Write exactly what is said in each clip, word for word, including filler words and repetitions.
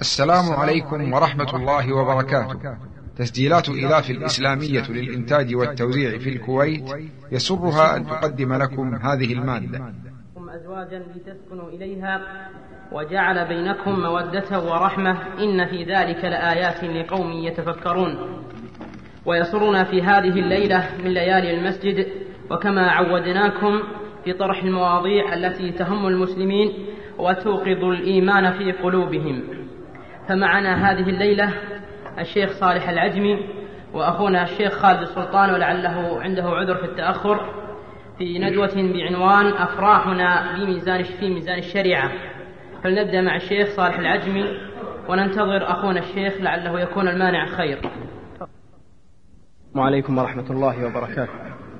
السلام عليكم ورحمة الله وبركاته. تسجيلات إلاف الإسلامية للإنتاج والتوزيع في الكويت يسرها أن تقدم لكم هذه المادة. أزواجا لتسكنوا إليها وجعل بينكم مودة ورحمة إن في ذلك لآيات لقوم يتفكرون. ويسرنا في هذه الليلة من ليالي المسجد وكما عودناكم في طرح المواضيع التي تهم المسلمين وتوقظ الإيمان في قلوبهم. فمعنا هذه الليلة الشيخ صالح العجمي وأخونا الشيخ خالد السلطان، ولعله عنده عذر في التأخر، في ندوة بعنوان أفراحنا في ميزان في ميزان الشريعة. فلنبدأ مع الشيخ صالح العجمي وننتظر أخونا الشيخ لعله يكون المانع خير. السلام عليكم ورحمة الله وبركاته.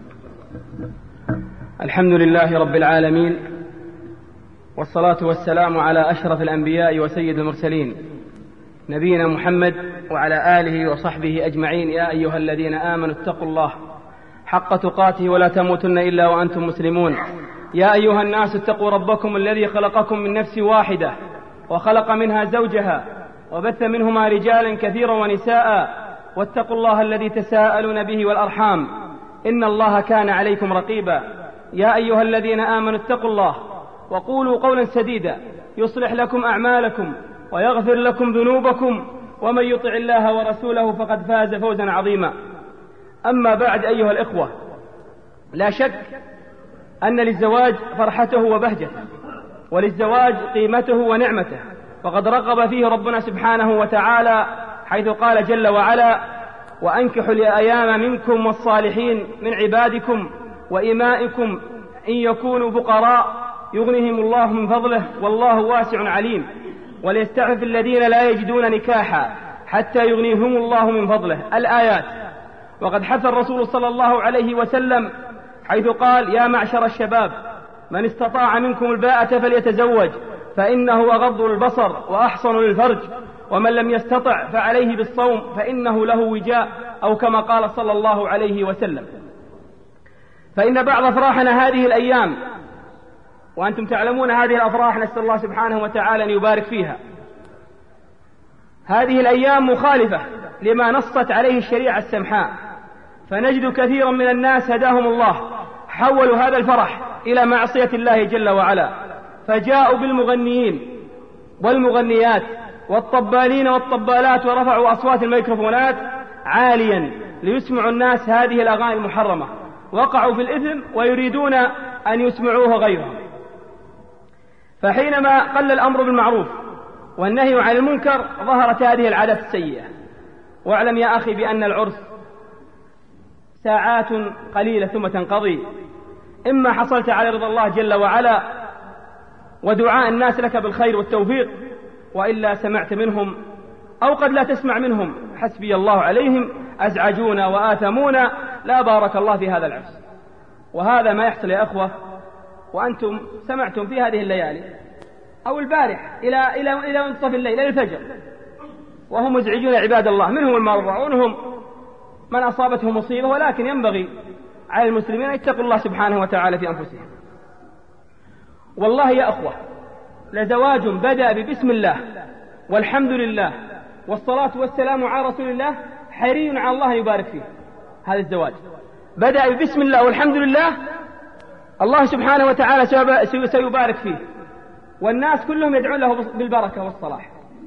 الحمد لله رب العالمين، والصلاة والسلام على أشرف الأنبياء وسيد المرسلين نبينا محمد وعلى آله وصحبه أجمعين. يا أيها الذين آمنوا اتقوا الله حق تقاته ولا تموتن إلا وأنتم مسلمون. يا أيها الناس اتقوا ربكم الذي خلقكم من نفس واحدة وخلق منها زوجها وبث منهما رجالا كثيرا ونساء، واتقوا الله الذي تساءلون به والأرحام إن الله كان عليكم رقيبا. يا أيها الذين آمنوا اتقوا الله وقولوا قولا سديدا يصلح لكم أعمالكم ويغفر لكم ذنوبكم، ومن يطع الله ورسوله فقد فاز فوزا عظيما. أما بعد أيها الإخوة، لا شك أن للزواج فرحته وبهجته، وللزواج قيمته ونعمته، وقد رغب فيه ربنا سبحانه وتعالى حيث قال جل وعلا: وأنكحوا الأيام منكم والصالحين من عبادكم وإمائكم إن يكونوا فقراء يغنهم الله من فضله والله واسع عليم، وليستعفف الذين لا يجدون نكاحا حتى يغنيهم الله من فضله. الآيات. وقد حث الرسول صلى الله عليه وسلم حيث قال: يا معشر الشباب من استطاع منكم الباءة فليتزوج فإنه أغض للبصر وأحصن للفرج، ومن لم يستطع فعليه بالصوم فإنه له وجاء، أو كما قال صلى الله عليه وسلم. فإن بعض أفراحنا هذه الأيام، وأنتم تعلمون هذه الأفراح نسأل الله سبحانه وتعالى أن يبارك فيها، هذه الأيام مخالفة لما نصت عليه الشريعة السمحاء، فنجد كثيرا من الناس هداهم الله حولوا هذا الفرح إلى معصية الله جل وعلا، فجاءوا بالمغنيين والمغنيات والطبالين والطبالات ورفعوا أصوات الميكروفونات عاليا ليسمعوا الناس هذه الأغاني المحرمة، وقعوا في الإثم ويريدون أن يسمعوه غيرهم. فحينما قل الأمر بالمعروف والنهي عن المنكر ظهرت هذه العادات السيئة. واعلم يا أخي بأن العرس ساعات قليلة ثم تنقضي، إما حصلت على رضا الله جل وعلا ودعاء الناس لك بالخير والتوفيق، وإلا سمعت منهم أو قد لا تسمع منهم حسبي الله عليهم أزعجونا وآثمونا لا بارك الله في هذا العرس. وهذا ما يحصل يا أخوة، وأنتم سمعتم في هذه الليالي أو البارح إلى إلى إلى منتصف الليل إلى الفجر وهم مزعجون عباد الله، منهم المرضى ومنهم من أصابته مصيبة، ولكن ينبغي على المسلمين أن يتقوا الله سبحانه وتعالى في أنفسهم. والله يا أخوة، لزواج بدأ ببسم الله والحمد لله والصلاة والسلام على رسول الله حري على الله يبارك فيه. هذا الزواج بدأ ببسم الله والحمد لله، الله سبحانه وتعالى سيبارك فيه، والناس كلهم يدعون له بالبركة والصلاح.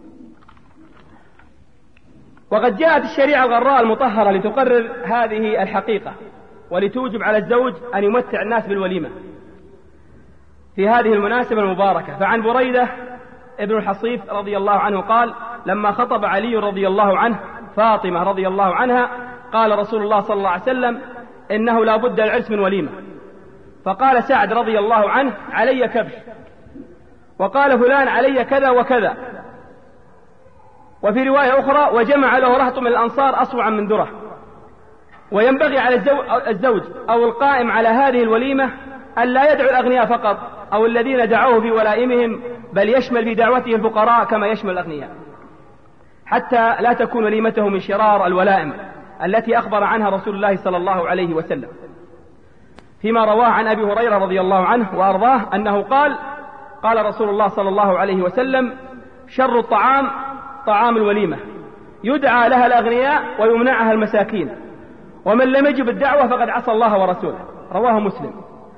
وقد جاءت الشريعة الغراء المطهرة لتقرر هذه الحقيقة ولتوجب على الزوج أن يمتع الناس بالوليمة في هذه المناسبة المباركة. فعن بريدة ابن الحصيف رضي الله عنه قال: لما خطب علي رضي الله عنه فاطمة رضي الله عنها قال رسول الله صلى الله عليه وسلم: إنه لا بد العرس من وليمة. فقال سعد رضي الله عنه: علي كبش. وقال فلان: علي كذا وكذا. وفي رواية أخرى: وجمع له رهط من الأنصار أصوعا من ذرة. وينبغي على الزوج أو القائم على هذه الوليمة أن لا يدعو الأغنياء فقط أو الذين دعوه في ولائمهم، بل يشمل في دعوته الفقراء كما يشمل الأغنياء، حتى لا تكون وليمته من شرار الولائم التي أخبر عنها رسول الله صلى الله عليه وسلم، فيما رواه عن أبي هريرة رضي الله عنه وأرضاه أنه قال: قال رسول الله صلى الله عليه وسلم: شر الطعام طعام الوليمة يدعى لها الأغنياء ويمنعها المساكين، ومن لم يجب الدعوة فقد عصى الله ورسوله. رواه مسلم.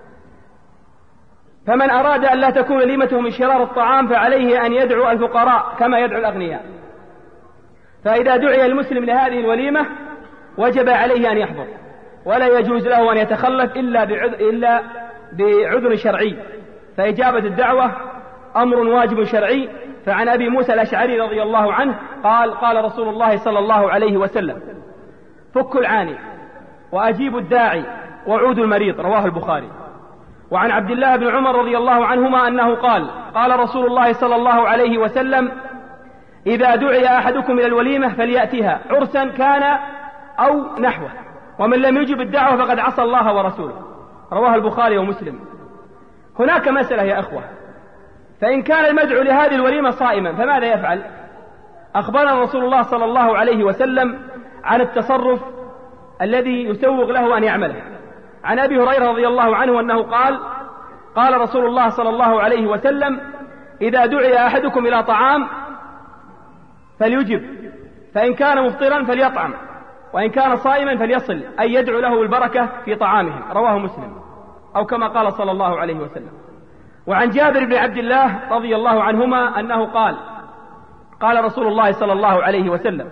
فمن أراد أن لا تكون وليمته من شرار الطعام فعليه أن يدعو الفقراء كما يدعو الأغنياء، فإذا دعي المسلم لهذه الوليمة وجب عليه أن يحضر، ولا يجوز له أن يتخلف إلا بعذر, إلا بعذر شرعي، فإجابة الدعوة أمر واجب شرعي. فعن أبي موسى الأشعري رضي الله عنه قال قال رسول الله صلى الله عليه وسلم: فكوا العاني وأجيبوا الداعي وعودوا المريض. رواه البخاري. وعن عبد الله بن عمر رضي الله عنهما أنه قال قال رسول الله صلى الله عليه وسلم: إذا دعي أحدكم إلى الوليمة فليأتها عرسا كان أو نحوه، ومن لم يجب الدعوة فقد عصى الله ورسوله. رواه البخاري ومسلم. هناك مسألة يا أخوة، فإن كان المدعو لهذه الوليمة صائما فماذا يفعل؟ أخبرنا رسول الله صلى الله عليه وسلم عن التصرف الذي يسوغ له أن يعمله. عن أبي هريرة رضي الله عنه أنه قال قال رسول الله صلى الله عليه وسلم: إذا دعي أحدكم إلى طعام فليجب، فإن كان مفطرا فليطعم، وإن كان صائما فليصل، أي يدعو له البركة في طعامهم. رواه مسلم، أو كما قال صلى الله عليه وسلم. وعن جابر بن عبد الله رضي الله عنهما أنه قال قال رسول الله صلى الله عليه وسلم: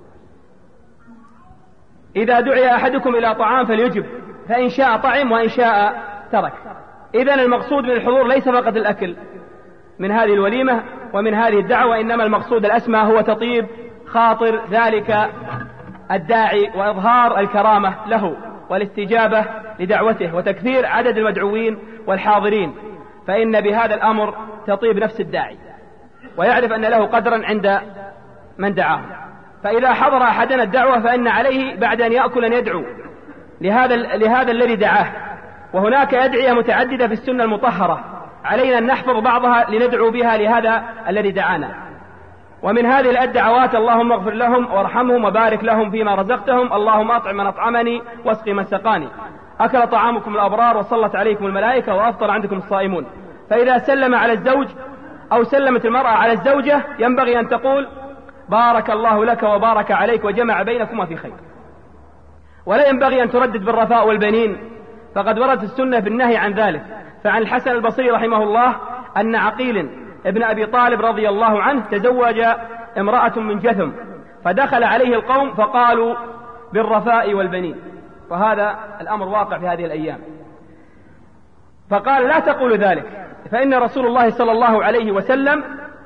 إذا دعي أحدكم إلى طعام فليجب، فإن شاء طعم وإن شاء ترك. إذن المقصود من الحضور ليس فقط الأكل من هذه الوليمة ومن هذه الدعوة، إنما المقصود الأسمى هو تطيب خاطر ذلك الداعي وإظهار الكرامة له والاستجابة لدعوته وتكثير عدد المدعوين والحاضرين، فإن بهذا الأمر تطيب نفس الداعي ويعرف أن له قدرا عند من دعاه. فإذا حضر أحدنا الدعوة فإن عليه بعد أن يأكل أن يدعو لهذا, لهذا الذي دعاه. وهناك أدعية متعددة في السنة المطهرة، علينا أن نحفظ بعضها لندعو بها لهذا الذي دعانا. ومن هذه الدعوات: اللهم اغفر لهم وارحمهم وبارك لهم فيما رزقتهم، اللهم أطعم من أطعمني واسقي من سقاني، أكل طعامكم الأبرار وصلت عليكم الملائكة وأفطر عندكم الصائمون. فإذا سلم على الزوج أو سلمت المرأة على الزوجة ينبغي أن تقول: بارك الله لك وبارك عليك وجمع بينكما في خير. ولا ينبغي أن تردد بالرفاء والبنين، فقد وردت السنة بالنهي عن ذلك. فعن الحسن البصري رحمه الله أن عقيل ابن أبي طالب رضي الله عنه تزوج امرأة من جثم، فدخل عليه القوم فقالوا بالرفاء والبنين، وهذا الأمر واقع في هذه الأيام. فقال: لا تقول ذلك، فإن رسول الله صلى الله عليه وسلم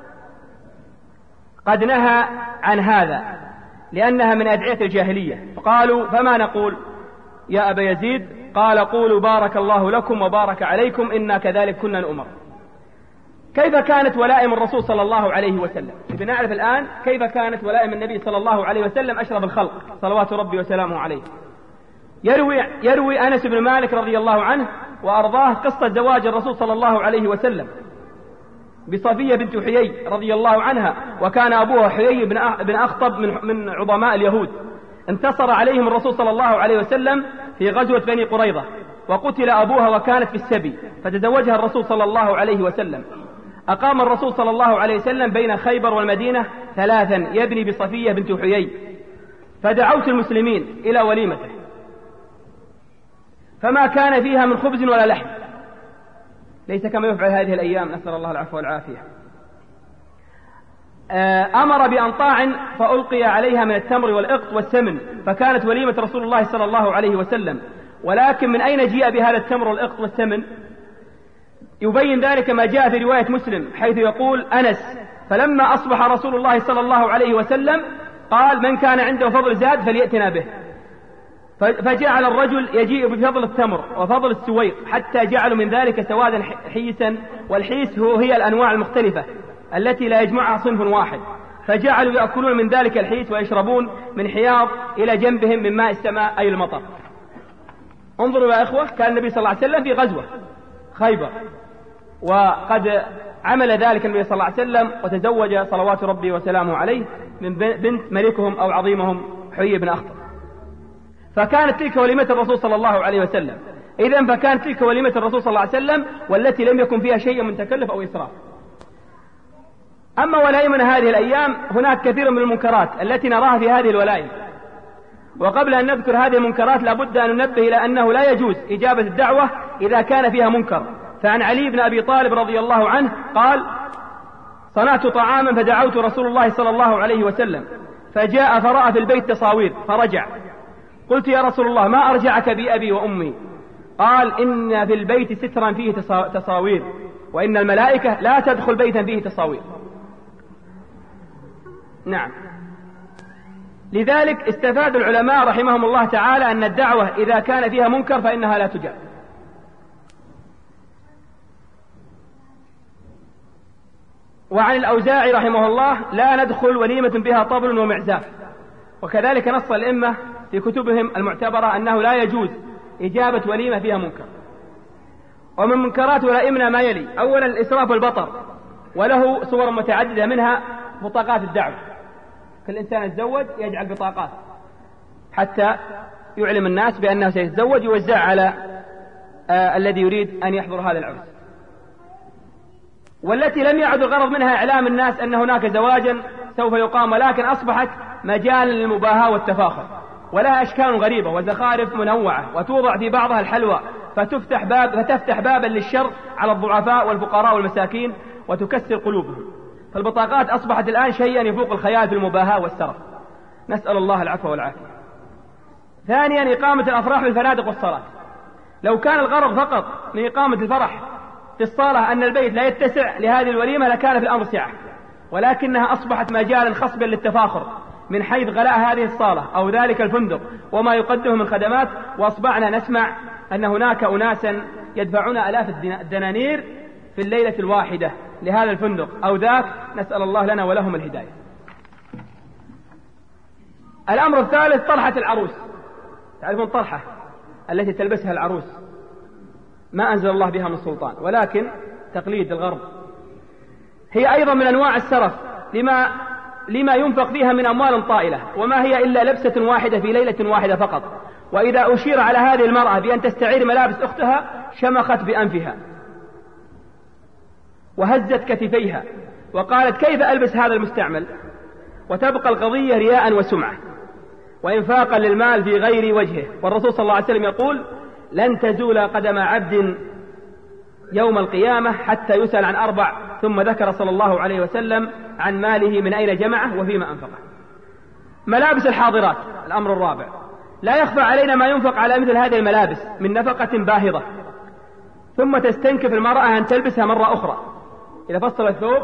قد نهى عن هذا، لأنها من أدعية الجاهلية. فقالوا: فما نقول يا أبا يزيد؟ قال: قولوا بارك الله لكم وبارك عليكم، إنا كذلك كنا نؤمر. كيف كانت ولائم الرسول صلى الله عليه وسلم؟ بنعرف الآن كيف كانت ولائم النبي صلى الله عليه وسلم أشرف الخلق صلوات ربي وسلامه عليه. يروي, يروي أنس بن مالك رضي الله عنه وأرضاه قصة زواج الرسول صلى الله عليه وسلم بصفية بنت حيي رضي الله عنها، وكان أبوها حيي بن أخطب من عظماء اليهود. انتصر عليهم الرسول صلى الله عليه وسلم في غزوة بني قريظة، وقتل أبوها وكانت في السبي، فتزوجها الرسول صلى الله عليه وسلم. أقام الرسول صلى الله عليه وسلم بين خيبر والمدينة ثلاثا يبني بصفية بنت حيي، فدعوت المسلمين إلى وليمته، فما كان فيها من خبز ولا لحم، ليس كما يفعل هذه الأيام، نسأل الله العفو والعافية. أمر بأنطاع فألقي عليها من التمر والإقط والسمن، فكانت وليمة رسول الله صلى الله عليه وسلم. ولكن من أين جاء بهذا التمر والإقط والسمن؟ يبين ذلك ما جاء في رواية مسلم، حيث يقول أنس: فلما أصبح رسول الله صلى الله عليه وسلم قال: من كان عنده فضل زاد فليأتنا به. فجعل الرجل يجيء بفضل التمر وفضل السويق، حتى جعلوا من ذلك سوادا حيسا، والحيس هو هي الأنواع المختلفة التي لا يجمعها صنف واحد، فجعلوا يأكلون من ذلك الحيس ويشربون من حياض إلى جنبهم من ماء السماء أي المطر. انظروا يا إخوة، كان النبي صلى الله عليه وسلم في غزوة خيبر، وقد عمل ذلك النبي صلى الله عليه وسلم وتزوج صلوات ربي وسلامه عليه من بنت ملكهم أو عظيمهم حيي بن أخطب، فكانت تلك وليمة الرسول صلى الله عليه وسلم. إذن فكانت تلك وليمة الرسول صلى الله عليه وسلم، والتي لم يكن فيها شيء من تكلف أو إسراف. أما ولائمنا هذه الأيام هناك كثير من المنكرات التي نراها في هذه الولائم، وقبل أن نذكر هذه المنكرات لابد أن ننبه إلى أنه لا يجوز إجابة الدعوة إذا كان فيها منكر. فعن علي بن أبي طالب رضي الله عنه قال: صنعت طعاما فدعوت رسول الله صلى الله عليه وسلم فجاء فرأى في البيت تصاوير فرجع، قلت: يا رسول الله ما أرجعك بأبي وأمي؟ قال: إن في البيت سترا فيه تصاوير، وإن الملائكة لا تدخل بيتا فيه تصاوير. نعم. لذلك استفاد العلماء رحمهم الله تعالى أن الدعوة إذا كان فيها منكر فإنها لا تجاب. وعن الأوزاعي رحمه الله: لا ندخل وليمة بها طبل ومعزاف. وكذلك نص الأئمة في كتبهم المعتبرة أنه لا يجوز إجابة وليمة فيها منكر. ومن منكرات ولائمنا ما يلي: أولا الإسراف والبطر، وله صور متعددة، منها بطاقات الدعوة. كل إنسان يتزوج يجعل بطاقات حتى يعلم الناس بأنه سيتزوج، يوزع على آه الذي يريد أن يحضر هذا العرس، والتي لم يعد الغرض منها إعلام الناس أن هناك زواجا سوف يقام، ولكن أصبحت مجالا للمباهاة والتفاخر، ولها أشكال غريبة وزخارف منوعة، وتوضع في بعضها الحلوى فتفتح باب فتفتح بابا للشر على الضعفاء والفقراء والمساكين وتكسر قلوبهم. فالبطاقات أصبحت الآن شيئا يفوق الخيال في المباهاة والسرف، نسأل الله العفو والعافية. ثانيا إقامة الأفراح بالفنادق والصالات. لو كان الغرض فقط من إقامة الفرح في الصالة أن البيت لا يتسع لهذه الوليمة لكان في الأمر سعة، ولكنها أصبحت مجالا خصبا للتفاخر من حيث غلاء هذه الصالة أو ذلك الفندق وما يقدمه من خدمات، وأصبحنا نسمع أن هناك أناسا يدفعون آلاف الدنانير في الليلة الواحدة لهذا الفندق أو ذاك، نسأل الله لنا ولهم الهداية. الأمر الثالث طرحة العروس. تعرفون طرحة التي تلبسها العروس ما أنزل الله بها من سلطان، ولكن تقليد الغرب. هي أيضا من أنواع السرف لما, لما ينفق فيها من أموال طائلة، وما هي إلا لبسة واحدة في ليلة واحدة فقط. وإذا أشير على هذه المرأة بأن تستعير ملابس أختها شمخت بأنفها وهزت كتفيها وقالت: كيف ألبس هذا المستعمل؟ وتبقى القضية رياء وسمعة وإنفاقا للمال في غير وجهه. والرسول صلى الله عليه وسلم يقول: لن تزول قدم عبد يوم القيامة حتى يسأل عن أربع، ثم ذكر صلى الله عليه وسلم عن ماله من أين جمعه وفيما أنفقه. ملابس الحاضرات الأمر الرابع. لا يخفى علينا ما ينفق على مثل هذه الملابس من نفقة باهظة، ثم تستنكف المرأة أن تلبسها مرة أخرى. إذا فصل الثوب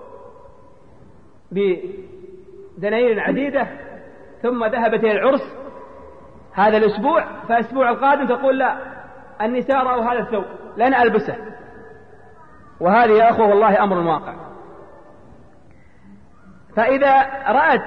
بدنانير عديدة ثم ذهبت إلى العرس هذا الأسبوع، فالأسبوع القادم تقول: لا، النساء رأوا هذا الثوب لن ألبسه. وهذه يا أخوة والله أمر واقع. فإذا رأت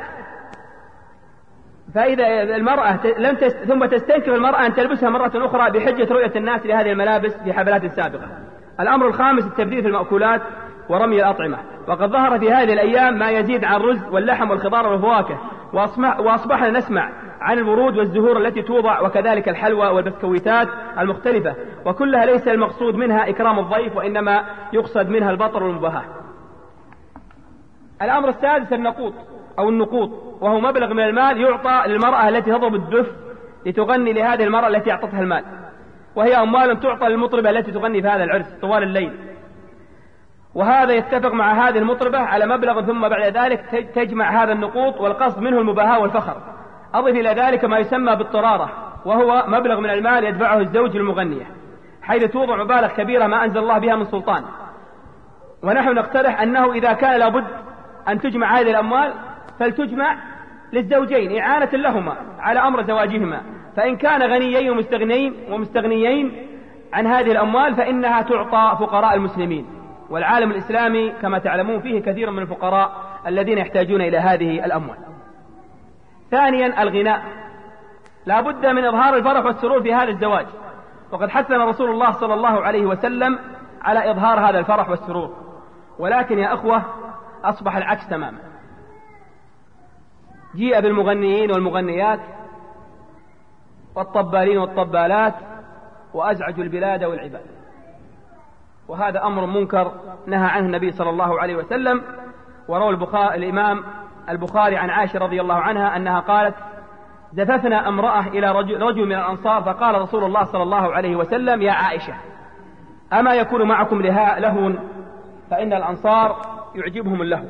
فإذا المرأة لم تست... ثم تستنكف المرأة أن تلبسها مرة أخرى بحجة رؤية الناس لهذه الملابس في حفلات سابقة. الأمر الخامس التبذير في المأكولات ورمي الأطعمة. وقد ظهر في هذه الأيام ما يزيد عن الرز واللحم والخضار والفواكه، وأصبحنا نسمع عن الورود والزهور التي توضع، وكذلك الحلوى والبسكويتات المختلفة، وكلها ليس المقصود منها إكرام الضيف، وإنما يقصد منها البطر والمباهاة. الأمر السادس النقوط أو النقوط، وهو مبلغ من المال يعطى للمرأة التي تضرب الدف لتغني لهذه المرأة التي أعطتها المال، وهي أموال تعطى للمطربة التي تغني في هذا العرس طوال الليل. وهذا يتفق مع هذه المطربة على مبلغ، ثم بعد ذلك تجمع هذا النقوط والقصد منه المباهاة والفخر. أضف إلى ذلك ما يسمى بالطرارة، وهو مبلغ من المال يدفعه الزوج للمغنية، حيث توضع مبالغ كبيرة ما أنزل الله بها من سلطان. ونحن نقترح أنه إذا كان لابد أن تجمع هذه الأموال فلتجمع للزوجين إعانة لهما على أمر زواجهما، فإن كان غنيين ومستغنيين ومستغنيين عن هذه الأموال فإنها تعطى فقراء المسلمين. والعالم الإسلامي كما تعلمون فيه كثير من الفقراء الذين يحتاجون إلى هذه الأموال. ثانيا الغناء. لا بد من إظهار الفرح والسرور في هذا الزواج، وقد حثنا رسول الله صلى الله عليه وسلم على إظهار هذا الفرح والسرور. ولكن يا أخوة أصبح العكس تماما. جيء بالمغنيين والمغنيات والطبالين والطبالات وأزعجوا البلاد والعباد، وهذا أمر منكر نهى عنه النبي صلى الله عليه وسلم. وروى البخاري الإمام البخاري عن عائشة رضي الله عنها أنها قالت: زففنا امرأة إلى رجل, رجل من الأنصار فقال رسول الله صلى الله عليه وسلم: يا عائشة أما يكون معكم لهو فإن الأنصار يعجبهم اللهو.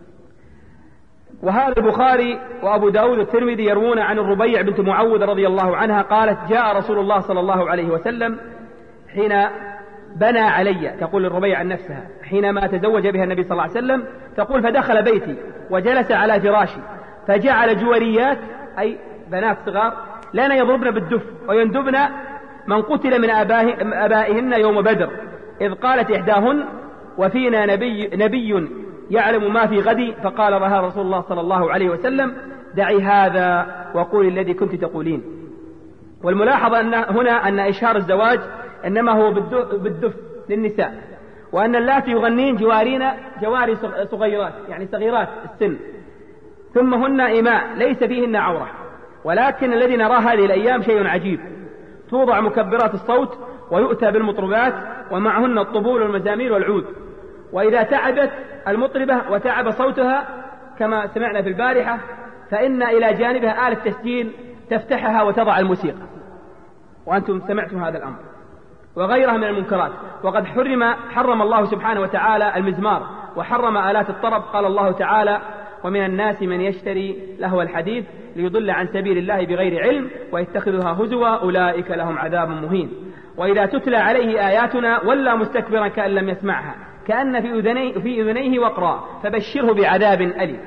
وهذا البخاري وأبو داود والترمذي يروون عن الربيع بنت معوذ رضي الله عنها قالت: جاء رسول الله صلى الله عليه وسلم حين بنى علي، تقول الربيع عن نفسها، حينما تزوج بها النبي صلى الله عليه وسلم، تقول: فدخل بيتي وجلس على فراشي فجعل جواريات أي بنات صغار لنا يضربن بالدف ويندبن من قتل من أبائهن يوم بدر، إذ قالت إحداهن: وفينا نبي, نبي يعلم ما في غد، فقال لها رسول الله صلى الله عليه وسلم: دعي هذا وقولي الذي كنت تقولين. والملاحظة أن هنا أن إشهار الزواج إنما هو بالدف للنساء، وأن اللاتي يغنين جوارين جواري صغيرات يعني صغيرات السن، ثم هن إماء ليس فيهن عورة. ولكن الذي نراه هذه الأيام شيء عجيب، توضع مكبرات الصوت ويؤتى بالمطربات ومعهن الطبول والمزامير والعود، وإذا تعبت المطربة وتعب صوتها كما سمعنا في البارحة فإن إلى جانبها آلة تسجيل تفتحها وتضع الموسيقى، وأنتم سمعتم هذا الأمر وغيرها من المنكرات. وقد حرم حرم الله سبحانه وتعالى المزمار وحرم آلات الطرب. قال الله تعالى: ومن الناس من يشتري لهو الحديث ليضل عن سبيل الله بغير علم ويتخذها هزوا أولئك لهم عذاب مهين. وإذا تتلى عليه آياتنا ولى مستكبرا كأن لم يسمعها كأن في أذنيه, في أذنيه وقرا فبشره بعذاب أليم.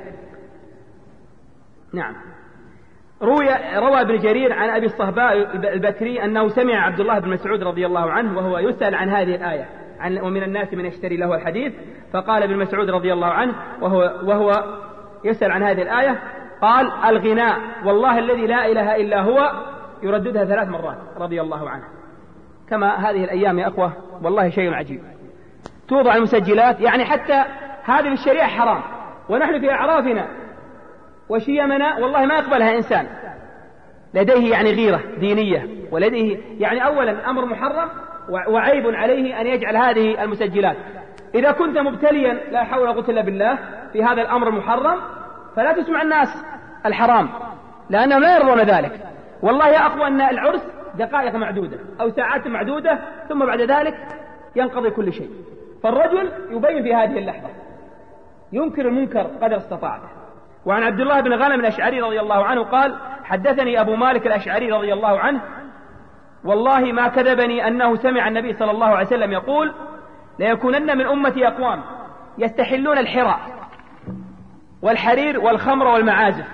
نعم. روى, روى ابن جرير عن أبي الصهباء البكري أنه سمع عبد الله بن مسعود رضي الله عنه وهو يسأل عن هذه الآية عن ومن الناس من يشتري له الحديث، فقال ابن مسعود رضي الله عنه وهو, وهو يسأل عن هذه الآية قال: الغناء والله الذي لا إله إلا هو، يرددها ثلاث مرات رضي الله عنه. كما هذه الأيام يا أخوة والله شيء عجيب، توضع المسجلات، يعني حتى هذه الشريعة حرام ونحن في أعرافنا وشيمنا والله ما يقبلها إنسان لديه يعني غيرة دينية، ولديه يعني أولا أمر محرم وعيب عليه أن يجعل هذه المسجلات. إذا كنت مبتليا لا حول ولا قوة إلا بالله في هذا الأمر المحرم فلا تسمع الناس الحرام لأنهم لا يرضون ذلك. والله يا أخوة أن العرس دقائق معدودة أو ساعات معدودة ثم بعد ذلك ينقضي كل شيء، فالرجل يبين في هذه اللحظة ينكر المنكر قدر استطاعته. وعن عبد الله بن غنم الأشعري رضي الله عنه قال: حدثني أبو مالك الأشعري رضي الله عنه والله ما كذبني أنه سمع النبي صلى الله عليه وسلم يقول: ليكونن من أمتي أقوام يستحلون الحرى والحرير والخمر والمعازف.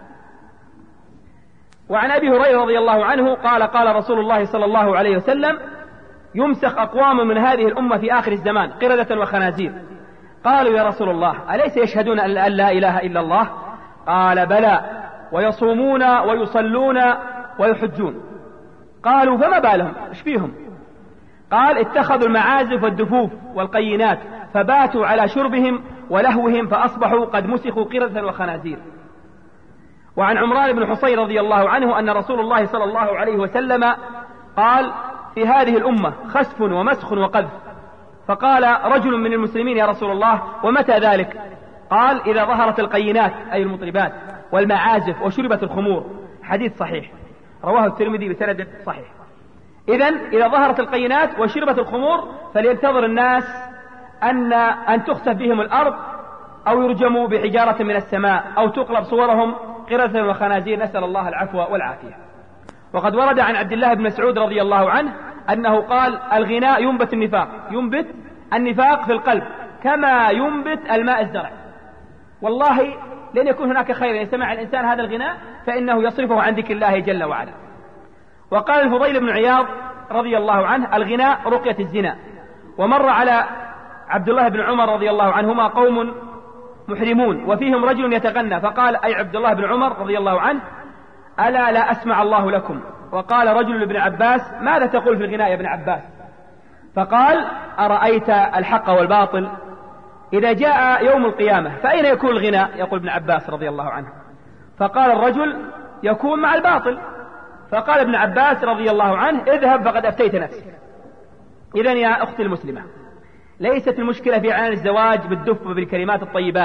وعن أبي هريرة رضي الله عنه قال: قال رسول الله صلى الله عليه وسلم: يمسخ أقوام من هذه الأمة في آخر الزمان قردة وخنازير. قالوا: يا رسول الله أليس يشهدون أن لا إله إلا الله؟ قال: بلى، ويصومون ويصلون ويحجون. قالوا: فما بالهم ايش فيهم؟ قال: اتخذوا المعازف والدفوف والقينات فباتوا على شربهم ولهوهم فأصبحوا قد مسخوا قردة وخنازير. وعن عمران بن حصين رضي الله عنه أن رسول الله صلى الله عليه وسلم قال: في هذه الأمة خسف ومسخ وقذف. فقال رجل من المسلمين: يا رسول الله ومتى ذلك؟ قال: إذا ظهرت القينات أي المطربات والمعازف وشربت الخمور. حديث صحيح رواه الترمذي بسند صحيح. إذن إذا ظهرت القينات وشربت الخمور فلينتظر الناس أن, أن تخسف بهم الأرض أو يرجموا بحجارة من السماء أو تقلب صورهم قردة وخنازير، نسأل الله العفو والعافية. وقد ورد عن عبد الله بن مسعود رضي الله عنه أنه قال: الغناء ينبت النفاق، ينبت النفاق في القلب كما ينبت الماء الزرع. والله لن يكون هناك خير إن سمع الإنسان هذا الغناء فإنه يصرفه عن ذكر الله جل وعلا. وقال الفضيل بن عياض رضي الله عنه: الغناء رقية الزنا. ومر على عبد الله بن عمر رضي الله عنهما قوم محرمون وفيهم رجل يتغنى، فقال أي عبد الله بن عمر رضي الله عنه: ألا لا أسمع الله لكم؟ وقال رجل لابن عباس: ماذا تقول في الغناء يا ابن عباس؟ فقال: أرأيت الحق والباطل إذا جاء يوم القيامة فأين يكون الغناء؟ يقول ابن عباس رضي الله عنه. فقال الرجل: يكون مع الباطل. فقال ابن عباس رضي الله عنه: اذهب فقد أفتيت نفسك. إذن يا أختي المسلمة، ليست المشكلة في إعلان الزواج بالدف وبالكلمات الطيبات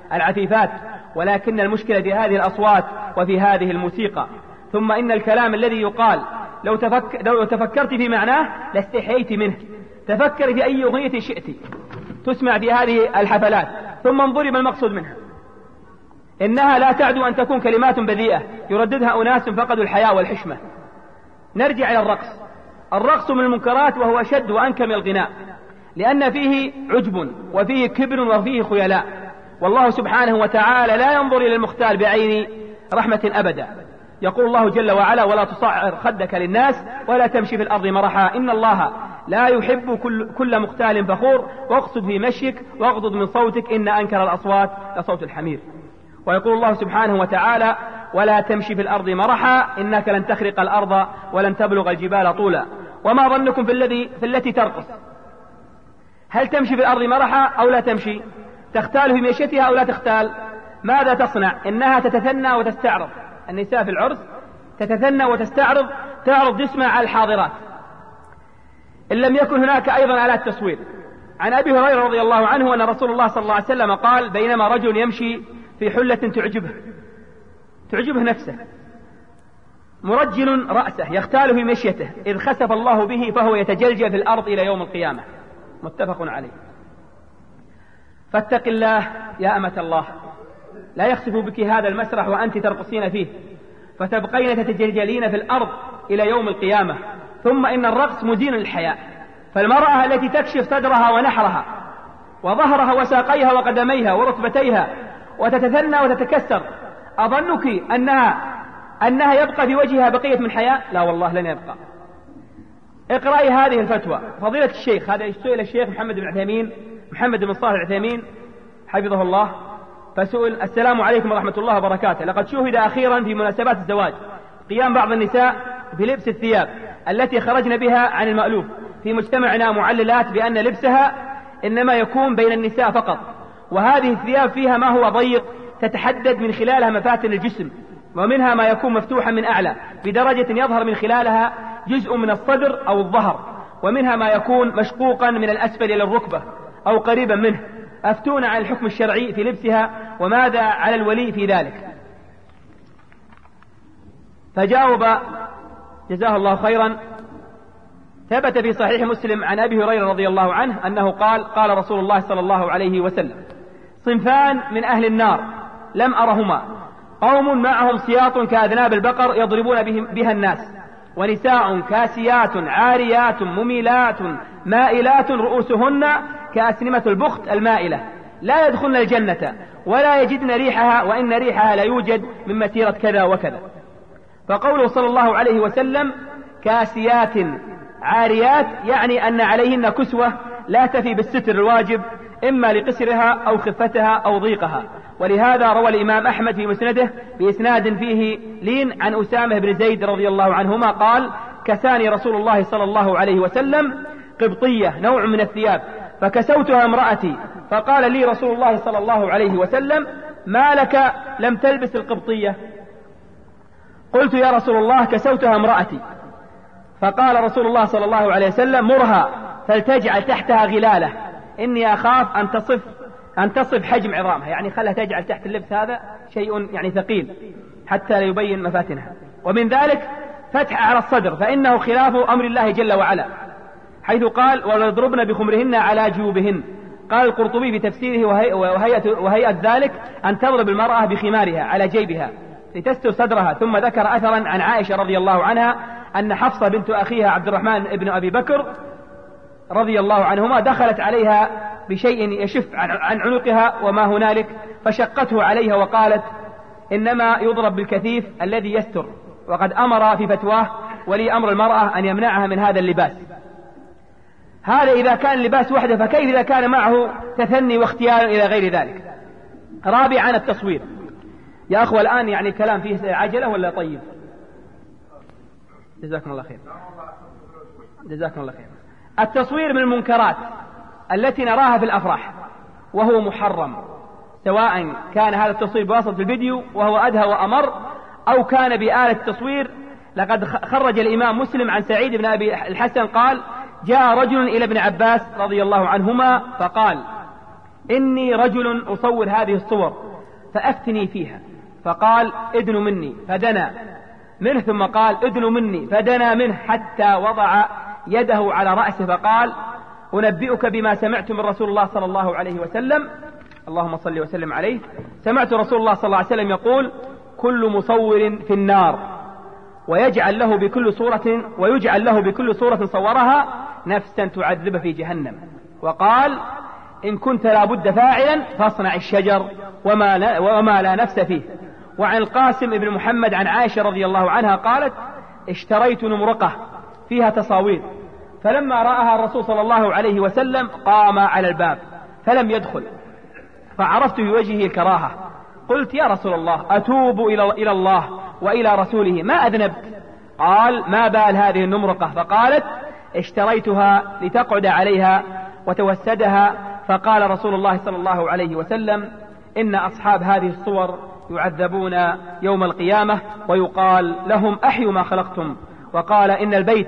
العفيفات، ولكن المشكلة في هذه الأصوات وفي هذه الموسيقى. ثم إن الكلام الذي يقال لو, تفك... لو تفكرت في معناه لاستحييت منه. تفكر في أي أغنية شئت تسمع في هذه الحفلات، ثم انظري ما المقصود منها. إنها لا تعدو أن تكون كلمات بذيئة يرددها أناس فقدوا الحياة والحشمة. نرجع إلى الرقص. الرقص من المنكرات، وهو أشد وأنكى من الغناء، لأن فيه عجب وفيه كبر وفيه خيلاء، والله سبحانه وتعالى لا ينظر إلى المختال بعين رحمة أبدا. يقول الله جل وعلا: ولا تصعر خدك للناس ولا تمشي في الأرض مرحا إن الله لا يحب كل, كل مختال فخور واقصد في مشيك واغضض من صوتك إن أنكر الأصوات لصوت الحمير. ويقول الله سبحانه وتعالى: ولا تمشي في الأرض مرحا إنك لن تخرق الأرض ولن تبلغ الجبال طولا. وما ظنكم في, الذي في التي ترقص؟ هل تمشي في الأرض مرحا أو لا تمشي؟ تختال في مشيتها أو لا تختال؟ ماذا تصنع؟ إنها تتثنى وتستعرض. النساء في العرس تتثنى وتستعرض، تعرض جسمها على الحاضرات. إن لم يكن هناك أيضا آلات تصوير. عن أبي هريرة رضي الله عنه أن رسول الله صلى الله عليه وسلم قال: بينما رجل يمشي في حلة تعجبه تعجبه نفسه مرجل رأسه يختال في مشيته إذ خسف الله به فهو يتجلجل في الأرض إلى يوم القيامة. متفق عليه. فاتق الله يا أمة الله، لا يخسف بك هذا المسرح وأنت ترقصين فيه فتبقين تتجلجلين في الأرض إلى يوم القيامة. ثم إن الرقص مدين للحياء، فالمرأة التي تكشف صدرها ونحرها وظهرها وساقيها وقدميها وركبتيها وتتثنى وتتكسر، أظنك أنها أنها يبقى في وجهها بقية من حياء؟ لا والله لن يبقى. اقرأي هذه الفتوى. فضيلة الشيخ، هذا سئل الشيخ محمد بن عثيمين محمد بن صالح العثيمين حفظه الله، فسئل: السلام عليكم ورحمة الله وبركاته، لقد شوهد أخيرا في مناسبات الزواج قيام بعض النساء بلبس الثياب التي خرجن بها عن المألوف في مجتمعنا معللات بأن لبسها إنما يكون بين النساء فقط، وهذه الثياب فيها ما هو ضيق تتحدد من خلالها مفاتن الجسم، ومنها ما يكون مفتوحا من أعلى بدرجة يظهر من خلالها جزء من الصدر أو الظهر، ومنها ما يكون مشقوقا من الأسفل إلى الركبة أو قريبا منه. أفتون عن الحكم الشرعي في لبسها، وماذا على الولي في ذلك؟ فجاوب جزاه الله خيرا: ثبت في صحيح مسلم عن أبي هريرة رضي الله عنه أنه قال: قال رسول الله صلى الله عليه وسلم: صنفان من أهل النار لم أرهما، قوم معهم سياط كأذناب البقر يضربون بها الناس، ونساء كاسيات عاريات مميلات مائلات رؤوسهن كأسنمة البخت المائلة لا يدخلن الجنة ولا يجدن ريحها، وإن ريحها لا يوجد من مسيرة كذا وكذا. فقوله صلى الله عليه وسلم كاسيات عاريات يعني أن عليهن كسوة لا تفي بالستر الواجب، إما لقصرها أو خفتها أو ضيقها. ولهذا روى الإمام أحمد في مسنده بإسناد فيه لين عن أسامة بن زيد رضي الله عنهما قال: كساني رسول الله صلى الله عليه وسلم قبطية نوع من الثياب فكسوتها امرأتي، فقال لي رسول الله صلى الله عليه وسلم: ما لك لم تلبس القبطية؟ قلت: يا رسول الله كسوتها امرأتي. فقال رسول الله صلى الله عليه وسلم: مرها فلتجعل تحتها غلالة، إني أخاف أن تصف أن تصف حجم عظامها، يعني خلها تجعل تحت اللبس هذا شيء يعني ثقيل حتى لا يبين مفاتنها. ومن ذلك فتح على الصدر، فإنه خلاف أمر الله جل وعلا، حيث قال: وليضربن بخمرهن على جيوبهن. قال القرطبي في تفسيره: وهيئة, وهيئة ذلك أن تضرب المرأة بخمارها على جيبها لتستر صدرها. ثم ذكر أثرا عن عائشة رضي الله عنها أن حفصة بنت أخيها عبد الرحمن ابن أبي بكر رضي الله عنهما دخلت عليها بشيء يشف عن عنقها وما هنالك، فشقته عليها وقالت: إنما يضرب بالكثيف الذي يستر. وقد أمر في فتواه ولي أمر المرأة أن يمنعها من هذا اللباس. هذا إذا كان اللباس وحده، فكيف إذا كان معه تثني واختيار إلى غير ذلك؟ رابعا التصوير. يا أخوة الآن يعني كلام فيه عجلة ولا طيب؟ جزاكم الله خير. جزاكم الله خير. التصوير من المنكرات التي نراها في الأفراح، وهو محرم، سواء كان هذا التصوير بواسطة الفيديو وهو أدهى وأمر، أو كان بآلة التصوير. لقد خرج الإمام مسلم عن سعيد بن أبي الحسن قال: جاء رجل إلى ابن عباس رضي الله عنهما فقال: إني رجل أصور هذه الصور فأفتني فيها. فقال ادن مني، فدنا منه، ثم قال ادن مني، فدنا منه حتى وضع يده على رأسه فقال أنبئك بما سمعت من رسول الله صلى الله عليه وسلم، اللهم صل وسلم عليه، سمعت رسول الله صلى الله عليه وسلم يقول كل مصور في النار ويجعل له بكل صورة ويجعل له بكل صورة صورها نفسا تعذب في جهنم. وقال إن كنت لابد فاعلا فاصنع الشجر وما لا, وما لا نفس فيه. وعن القاسم بن محمد عن عائشة رضي الله عنها قالت اشتريت نمرقة فيها تصاوير، فلما رآها الرسول صلى الله عليه وسلم قام على الباب فلم يدخل، فعرفت في وجهه الكراهة، قلت يا رسول الله أتوب إلى الله وإلى رسوله ما أذنبت؟ قال ما بال هذه النمرقة؟ فقالت اشتريتها لتقعد عليها وتوسدها. فقال رسول الله صلى الله عليه وسلم إن أصحاب هذه الصور يعذبون يوم القيامة ويقال لهم أحيوا ما خلقتم. وقال إن البيت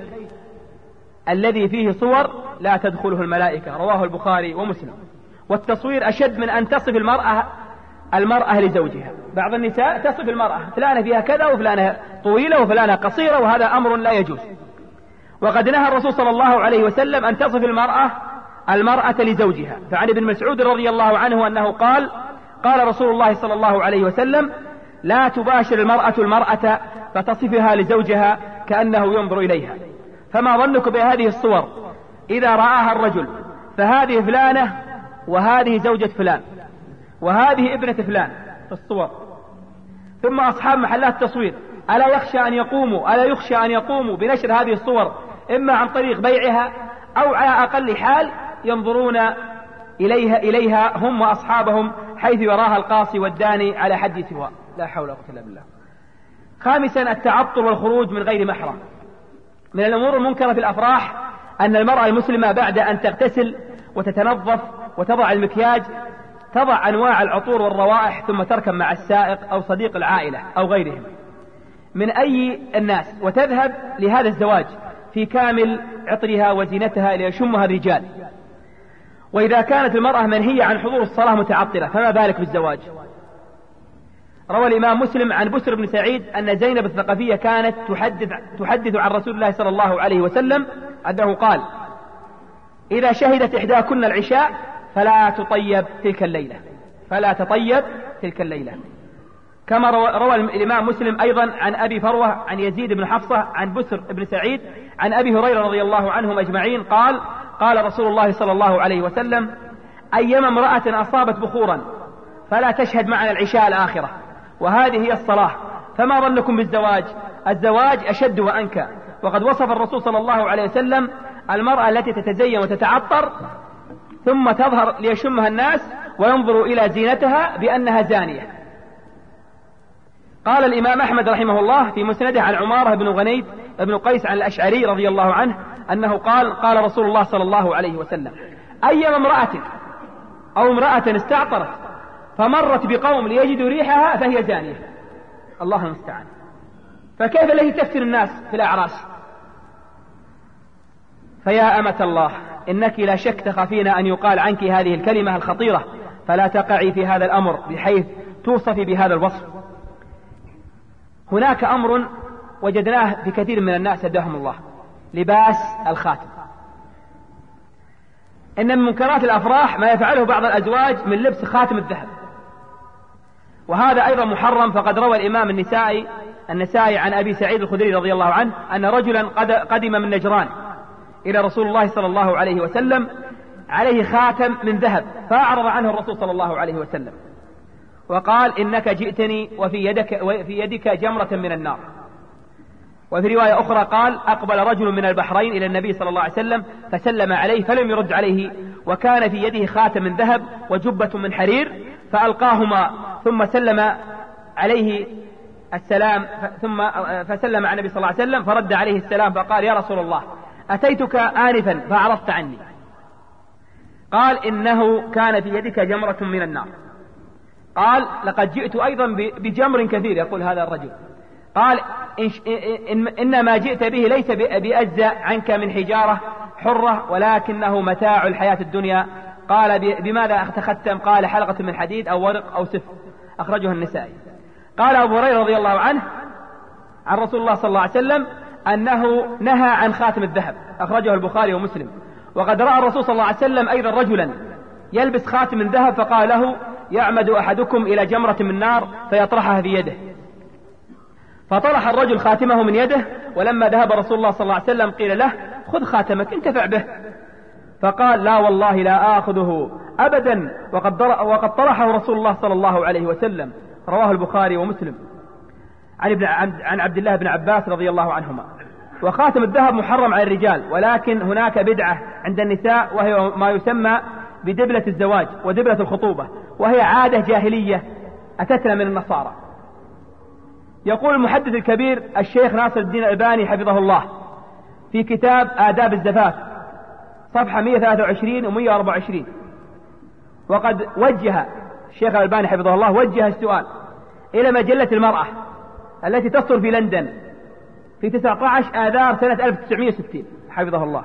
الذي فيه صور لا تدخله الملائكة، رواه البخاري ومسلم. والتصوير أشد من أن تصف المرأة المرأة لزوجها. بعض النساء تصف المرأة فلانة فيها كذا وفلانة طويلة وفلانة قصيرة، وهذا أمر لا يجوز. وقد نهى الرسول صلى الله عليه وسلم أن تصف المرأة المرأة لزوجها. فعن ابن مسعود رضي الله عنه أنه قال قال رسول الله صلى الله عليه وسلم لا تباشر المرأة المرأة فتصفها لزوجها كأنه ينظر إليها. فما ظنك بهذه الصور إذا رآها الرجل فهذه فلانة وهذه زوجة فلان وهذه ابنة فلان في الصور، ثم أصحاب محلات التصوير ألا يخشى أن يقوموا ألا يخشى أن يقوموا بنشر هذه الصور إما عن طريق بيعها أو على أقل حال ينظرون إليها إليها هم وأصحابهم حيث يراها القاصي والداني على حد سواء. لا حول ولا قوة إلا بالله. خامسا التعطر والخروج من غير محرم. من الأمور المنكرة في الأفراح أن المرأة المسلمة بعد أن تغتسل وتتنظف وتضع المكياج تضع أنواع العطور والروائح ثم تركب مع السائق أو صديق العائلة أو غيرهم من أي الناس وتذهب لهذا الزواج في كامل عطرها وزينتها ليشمها الرجال. وإذا كانت المرأة منهية عن حضور الصلاة متعطرة فما بالك بالزواج. روى الإمام مسلم عن بسر بن سعيد أن زينب الثقفية كانت تحدث, تحدث عن رسول الله صلى الله عليه وسلم أنه قال إذا شهدت إحداكن العشاء فلا تطيب تلك الليلة فلا تطيب تلك الليلة. كما روى, روى الإمام مسلم أيضا عن أبي فروة عن يزيد بن حفصة عن بسر بن سعيد عن أبي هريرة رضي الله عنهم أجمعين قال قال رسول الله صلى الله عليه وسلم أيما امرأة أصابت بخورا فلا تشهد معنا العشاء الآخرة وهذه هي الصلاة، فما ظنكم بالزواج؟ الزواج أشد وأنكى. وقد وصف الرسول صلى الله عليه وسلم المرأة التي تتزين وتتعطر ثم تظهر ليشمها الناس وينظروا إلى زينتها بأنها زانية. قال الإمام أحمد رحمه الله في مسنده عن عمارة بن غنيد بن قيس عن الأشعري رضي الله عنه أنه قال قال رسول الله صلى الله عليه وسلم أيما امرأة أو امرأة استعطرت فمرت بقوم ليجدوا ريحها فهي زانية. الله المستعان. فكيف التي تفتن الناس في الأعراس؟ فيا أمة الله إنك لا شك تخافين أن يقال عنك هذه الكلمة الخطيرة، فلا تقعي في هذا الأمر بحيث توصفي بهذا الوصف. هناك أمر وجدناه في كثير من الناس هداهم الله، لباس الخاتم. إن من منكرات الأفراح ما يفعله بعض الأزواج من لبس خاتم الذهب، وهذا أيضا محرم. فقد روى الإمام النسائي النسائي عن أبي سعيد الخدري رضي الله عنه أن رجلا قدم من نجران إلى رسول الله صلى الله عليه وسلم عليه خاتم من ذهب، فأعرض عنه الرسول صلى الله عليه وسلم وقال إنك جئتني وفي يدك, وفي يدك جمرة من النار. وفي رواية أخرى قال أقبل رجل من البحرين إلى النبي صلى الله عليه وسلم فسلم عليه فلم يرد عليه، وكان في يده خاتم من ذهب وجبة من حرير، فألقاهما ثم سلم عليه السلام ثم فسلم على النبي صلى الله عليه وسلم فرد عليه السلام فقال يا رسول الله أتيتك آنفا فأعرضت عني. قال إنه كان في يدك جمرة من النار. قال لقد جئت أيضا بجمر كثير، يقول هذا الرجل. قال إن إنما جئت به ليس بأجزاء عنك من حجارة حرة ولكنه متاع الحياة الدنيا قال بماذا تختم؟ قال حلقة من حديد أو ورق أو سف. أخرجه النسائي. قال أبو هريرة رضي الله عنه عن رسول الله صلى الله عليه وسلم أنه نهى عن خاتم الذهب. أخرجه البخاري ومسلم. وقد رأى الرسول صلى الله عليه وسلم أيضا رجلا يلبس خاتم من ذهب فقال له: يعمد أحدكم إلى جمرة من نار فيطرحها في يده. فطرح الرجل خاتمه من يده، ولما ذهب رسول الله صلى الله عليه وسلم قيل له: خذ خاتمك انتفع به. فقال: لا والله لا آخذه أبدا، وقد وقد طرحه رسول الله صلى الله عليه وسلم. رواه البخاري ومسلم. عن ابن عن عبد الله بن عباس رضي الله عنهما. وخاتم الذهب محرم على الرجال، ولكن هناك بدعة عند النساء وهي ما يسمى بدبلة الزواج ودبلة الخطوبة، وهي عادة جاهلية أتتنا من النصارى. يقول المحدث الكبير الشيخ ناصر الدين الألباني حفظه الله في كتاب آداب الزفاف صفحة مئة وثلاثة وعشرين و مئة وأربعة وعشرين، وقد وجه الشيخ الألباني حفظه الله وجه السؤال إلى مجلة المرأة التي تصدر في لندن في تسعة عشر آذار سنة ألف وتسعمئة وستين حفظه الله.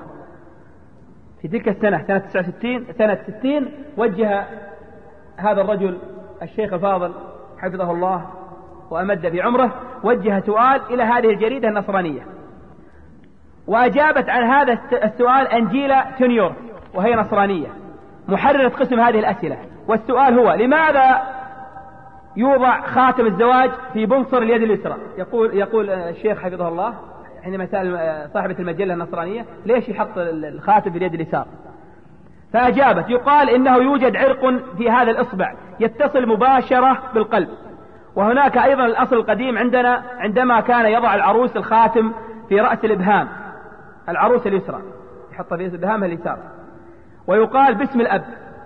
في تلك السنة سنة تسعة وستين سنة ستين وجه هذا الرجل الشيخ الفاضل حفظه الله وأمد في عمره وجه سؤال إلى هذه الجريدة النصرانية، وأجابت عن هذا السؤال أنجيلا تونيور وهي نصرانية محررة قسم هذه الأسئلة. والسؤال هو: لماذا يوضع خاتم الزواج في بنصر اليد اليسرى؟ يقول يقول الشيخ حفظه الله حينما سأل صاحبة المجلة النصرانية: ليش يحط الخاتم في اليد اليسار؟ فأجابت: يقال إنه يوجد عرق في هذا الإصبع يتصل مباشرة بالقلب. وهناك أيضا الأصل القديم عندنا عندما كان يضع العروس الخاتم في رأس الإبهام، العروس اليسرى يحط في إبهامها اليسار، ويقال باسم الأب،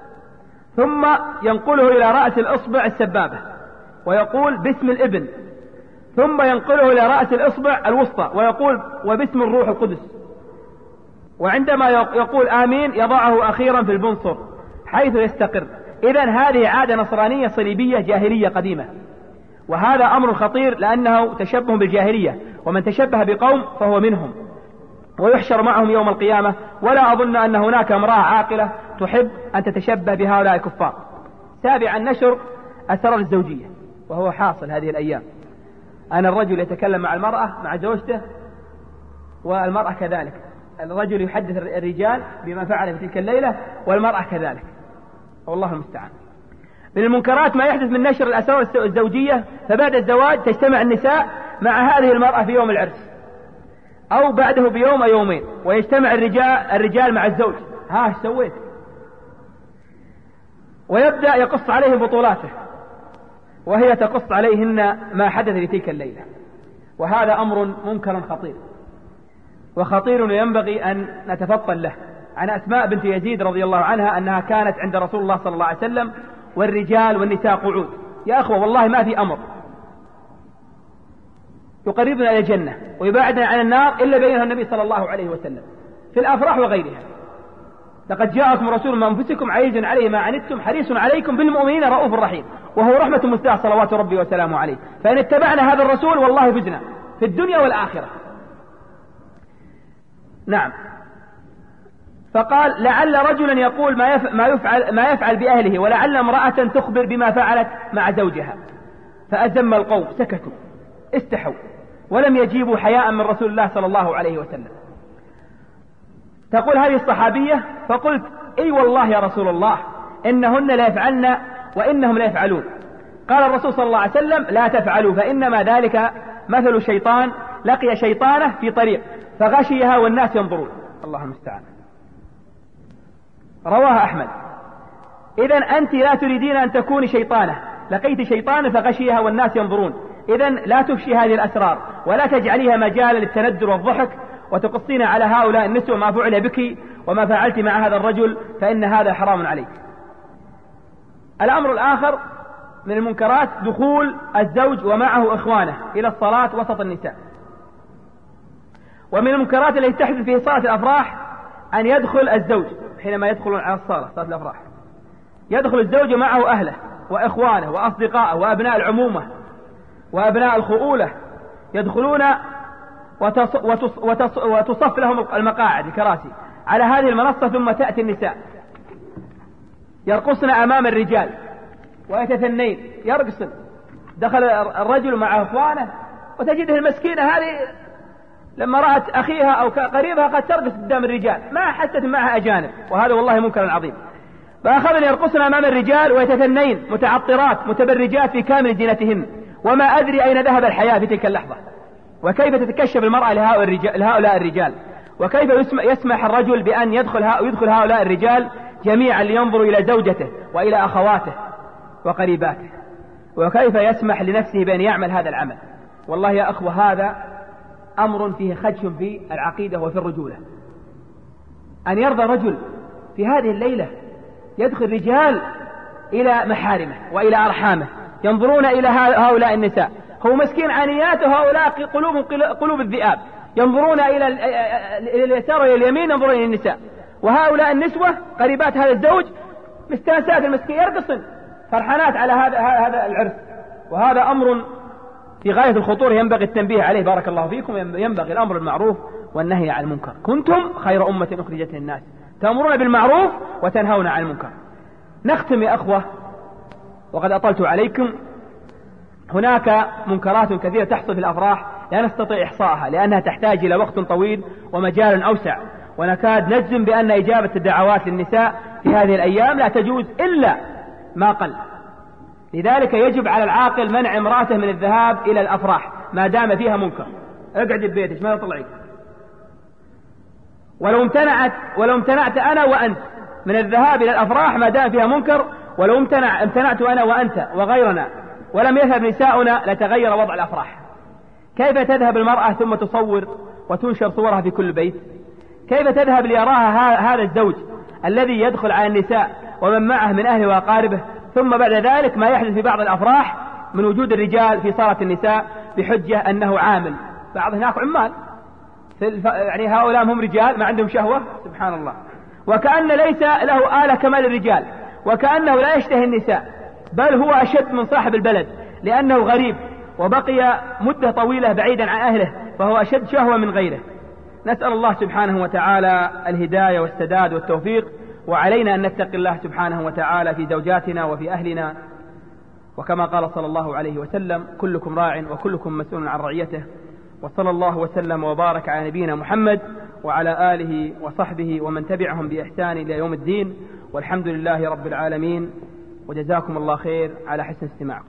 ثم ينقله إلى رأس الإصبع السبابة ويقول باسم الابن، ثم ينقله إلى رأس الإصبع الوسطى ويقول وباسم الروح القدس، وعندما يقول آمين يضعه أخيرا في البنصر حيث يستقر. إذن هذه عادة نصرانية صليبية جاهلية قديمة، وهذا أمر خطير لأنه تشبه بالجاهلية، ومن تشبه بقوم فهو منهم ويحشر معهم يوم القيامة. ولا أظن أن هناك امرأة عاقلة تحب أن تتشبه بهؤلاء الكفار. سابعا، نشر أسرار الزوجية، وهو حاصل هذه الأيام أن الرجل يتكلم مع المرأة مع زوجته، والمرأة كذلك. الرجل يحدث الرجال بما فعل في تلك الليلة، والمرأة كذلك، والله المستعان. من المنكرات ما يحدث من نشر الأسرار الزوجية، فبعد الزواج تجتمع النساء مع هذه المرأة في يوم العرس أو بعده بيوم أو يومين، ويجتمع الرجال الرجال مع الزوج: ها ايش سويت؟ ويبدأ يقص عليهم بطولاته، وهي تقص عليهن ما حدث في تلك الليلة. وهذا أمر منكر خطير، وخطير ينبغي أن نتفطن له. عن أسماء بنت يزيد رضي الله عنها أنها كانت عند رسول الله صلى الله عليه وسلم والرجال والنساء قعود. يا أخوة والله ما في أمر يقربنا إلى الجنة ويبعدنا عن النار إلا بينه النبي صلى الله عليه وسلم في الأفراح وغيرها: لقد جاءكم رسول من أنفسكم عزيز عليه ما عنتم حريص عليكم بالمؤمنين رؤوف رحيم، وهو رحمة مهداة صلوات ربي وسلامه عليه. فإن اتبعنا هذا الرسول والله فزنا في الدنيا والآخرة. نعم. فقال: لعل رجلا يقول ما يفعل, ما يفعل, ما يفعل بأهله، ولعل امرأة تخبر بما فعلت مع زوجها. فأزم القوم، سكتوا استحوا ولم يجيبوا حياء من رسول الله صلى الله عليه وسلم. تقول هذه الصحابية: فقلت: اي والله يا رسول الله إنهن لا يفعلن وإنهم لا يفعلون. قال الرسول صلى الله عليه وسلم: لا تفعلوا، فإنما ذلك مثل شيطان لقي شيطانه في طريق فغشيها والناس ينظرون. الله المستعان. رواها أحمد. إذن أنت لا تريدين أن تكوني شيطانة، لقيت شيطانا فغشيها والناس ينظرون. إذن لا تفشي هذه الأسرار ولا تجعليها مجالا للتندر والضحك وتقصين على هؤلاء النسوة ما فعل بك وما فعلت مع هذا الرجل، فإن هذا حرام عليك. الأمر الآخر من المنكرات دخول الزوج ومعه إخوانه إلى الصلاة وسط النساء. ومن المنكرات التي تحدث في صلاة الأفراح أن يدخل الزوج حينما يدخلون على الصلاة صلاة الأفراح، يدخل الزوج معه أهله وإخوانه وأصدقائه وأبناء العمومة وأبناء الخؤولة، يدخلون وتص... وتص... وتص... وتصف لهم المقاعد الكراسي على هذه المنصة، ثم تأتي النساء يرقصن أمام الرجال ويتثنين يرقصن. دخل الرجل مع أخوانه وتجده المسكينة هذه لما رأت أخيها أو قريبها قد ترقص قدام الرجال ما حست معها أجانب، وهذا والله منكر عظيم. فأخذن يرقصن أمام الرجال ويتثنين متعطرات متبرجات في كامل زينتهن، وما أدري أين ذهب الحياة في تلك اللحظة، وكيف تتكشف المرأة لهؤلاء الرجال، وكيف يسمح الرجل بأن يدخل هؤلاء الرجال جميعا لينظروا إلى زوجته وإلى أخواته وقريباته، وكيف يسمح لنفسه بأن يعمل هذا العمل. والله يا أخوة هذا أمر فيه خدش في العقيدة وفي الرجولة. أن يرضى رجل في هذه الليلة يدخل رجال إلى محارمه وإلى أرحامه ينظرون إلى هؤلاء النساء، هو مسكين عانيات وهؤلاء قلوب قلوب الذئاب ينظرون إلى اليسار والى اليمين ينظرون إلى النساء، وهؤلاء النسوة قريبات هذا الزوج مستانسات المسكين يرقصن فرحانات على هذا هذا العرس. وهذا أمر في غاية الخطورة ينبغي التنبيه عليه. بارك الله فيكم. ينبغي الأمر بالمعروف والنهي عن المنكر. كنتم خير أمة أخرجت للناس تأمرون بالمعروف وتنهون عن المنكر. نختم يا أخوة وقد أطلت عليكم. هناك منكرات كثيرة تحصل في الأفراح لا نستطيع إحصائها لأنها تحتاج إلى وقت طويل ومجال أوسع، ونكاد نجزم بأن إجابة الدعوات للنساء في هذه الأيام لا تجوز إلا ما قل. لذلك يجب على العاقل منع امرأته من الذهاب إلى الأفراح ما دام فيها منكر. اقعد ببيتك ما تطلعي. ولو امتنعت ولو امتنعت أنا وأنت من الذهاب إلى الأفراح ما دام فيها منكر، ولو امتنع امتنعت أنا وأنت وغيرنا ولم يذهب نساؤنا لتغير وضع الأفراح. كيف تذهب المرأة ثم تصور وتنشر صورها في كل بيت؟ كيف تذهب ليراها هذا الزوج الذي يدخل على النساء ومن معه من أهله وأقاربه، ثم بعد ذلك ما يحدث في بعض الأفراح من وجود الرجال في صالة النساء بحجة أنه عامل، بعض هناك عمال يعني هؤلاء هم رجال ما عندهم شهوة سبحان الله، وكأن ليس له آلة كمال الرجال، وكأنه لا يشتهي النساء، بل هو أشد من صاحب البلد لأنه غريب وبقي مدة طويلة بعيدا عن أهله فهو أشد شهوة من غيره. نسأل الله سبحانه وتعالى الهداية والسداد والتوفيق، وعلينا أن نتقي الله سبحانه وتعالى في زوجاتنا وفي أهلنا، وكما قال صلى الله عليه وسلم كلكم راع وكلكم مسؤول عن رعيته. وصلى الله وسلم وبارك على نبينا محمد وعلى آله وصحبه ومن تبعهم بإحسان إلى يوم الدين، والحمد لله رب العالمين، وجزاكم الله خير على حسن استماعكم.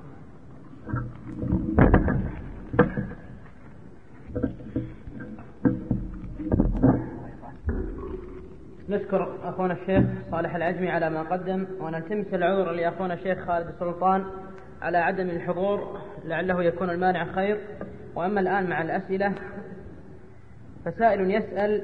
نشكر أخونا الشيخ صالح العجمي على ما قدم، ونلتمس العذر لأخونا الشيخ خالد السلطان على عدم الحضور لعله يكون المانع خير. وأما الآن مع الأسئلة، فسائل يسأل: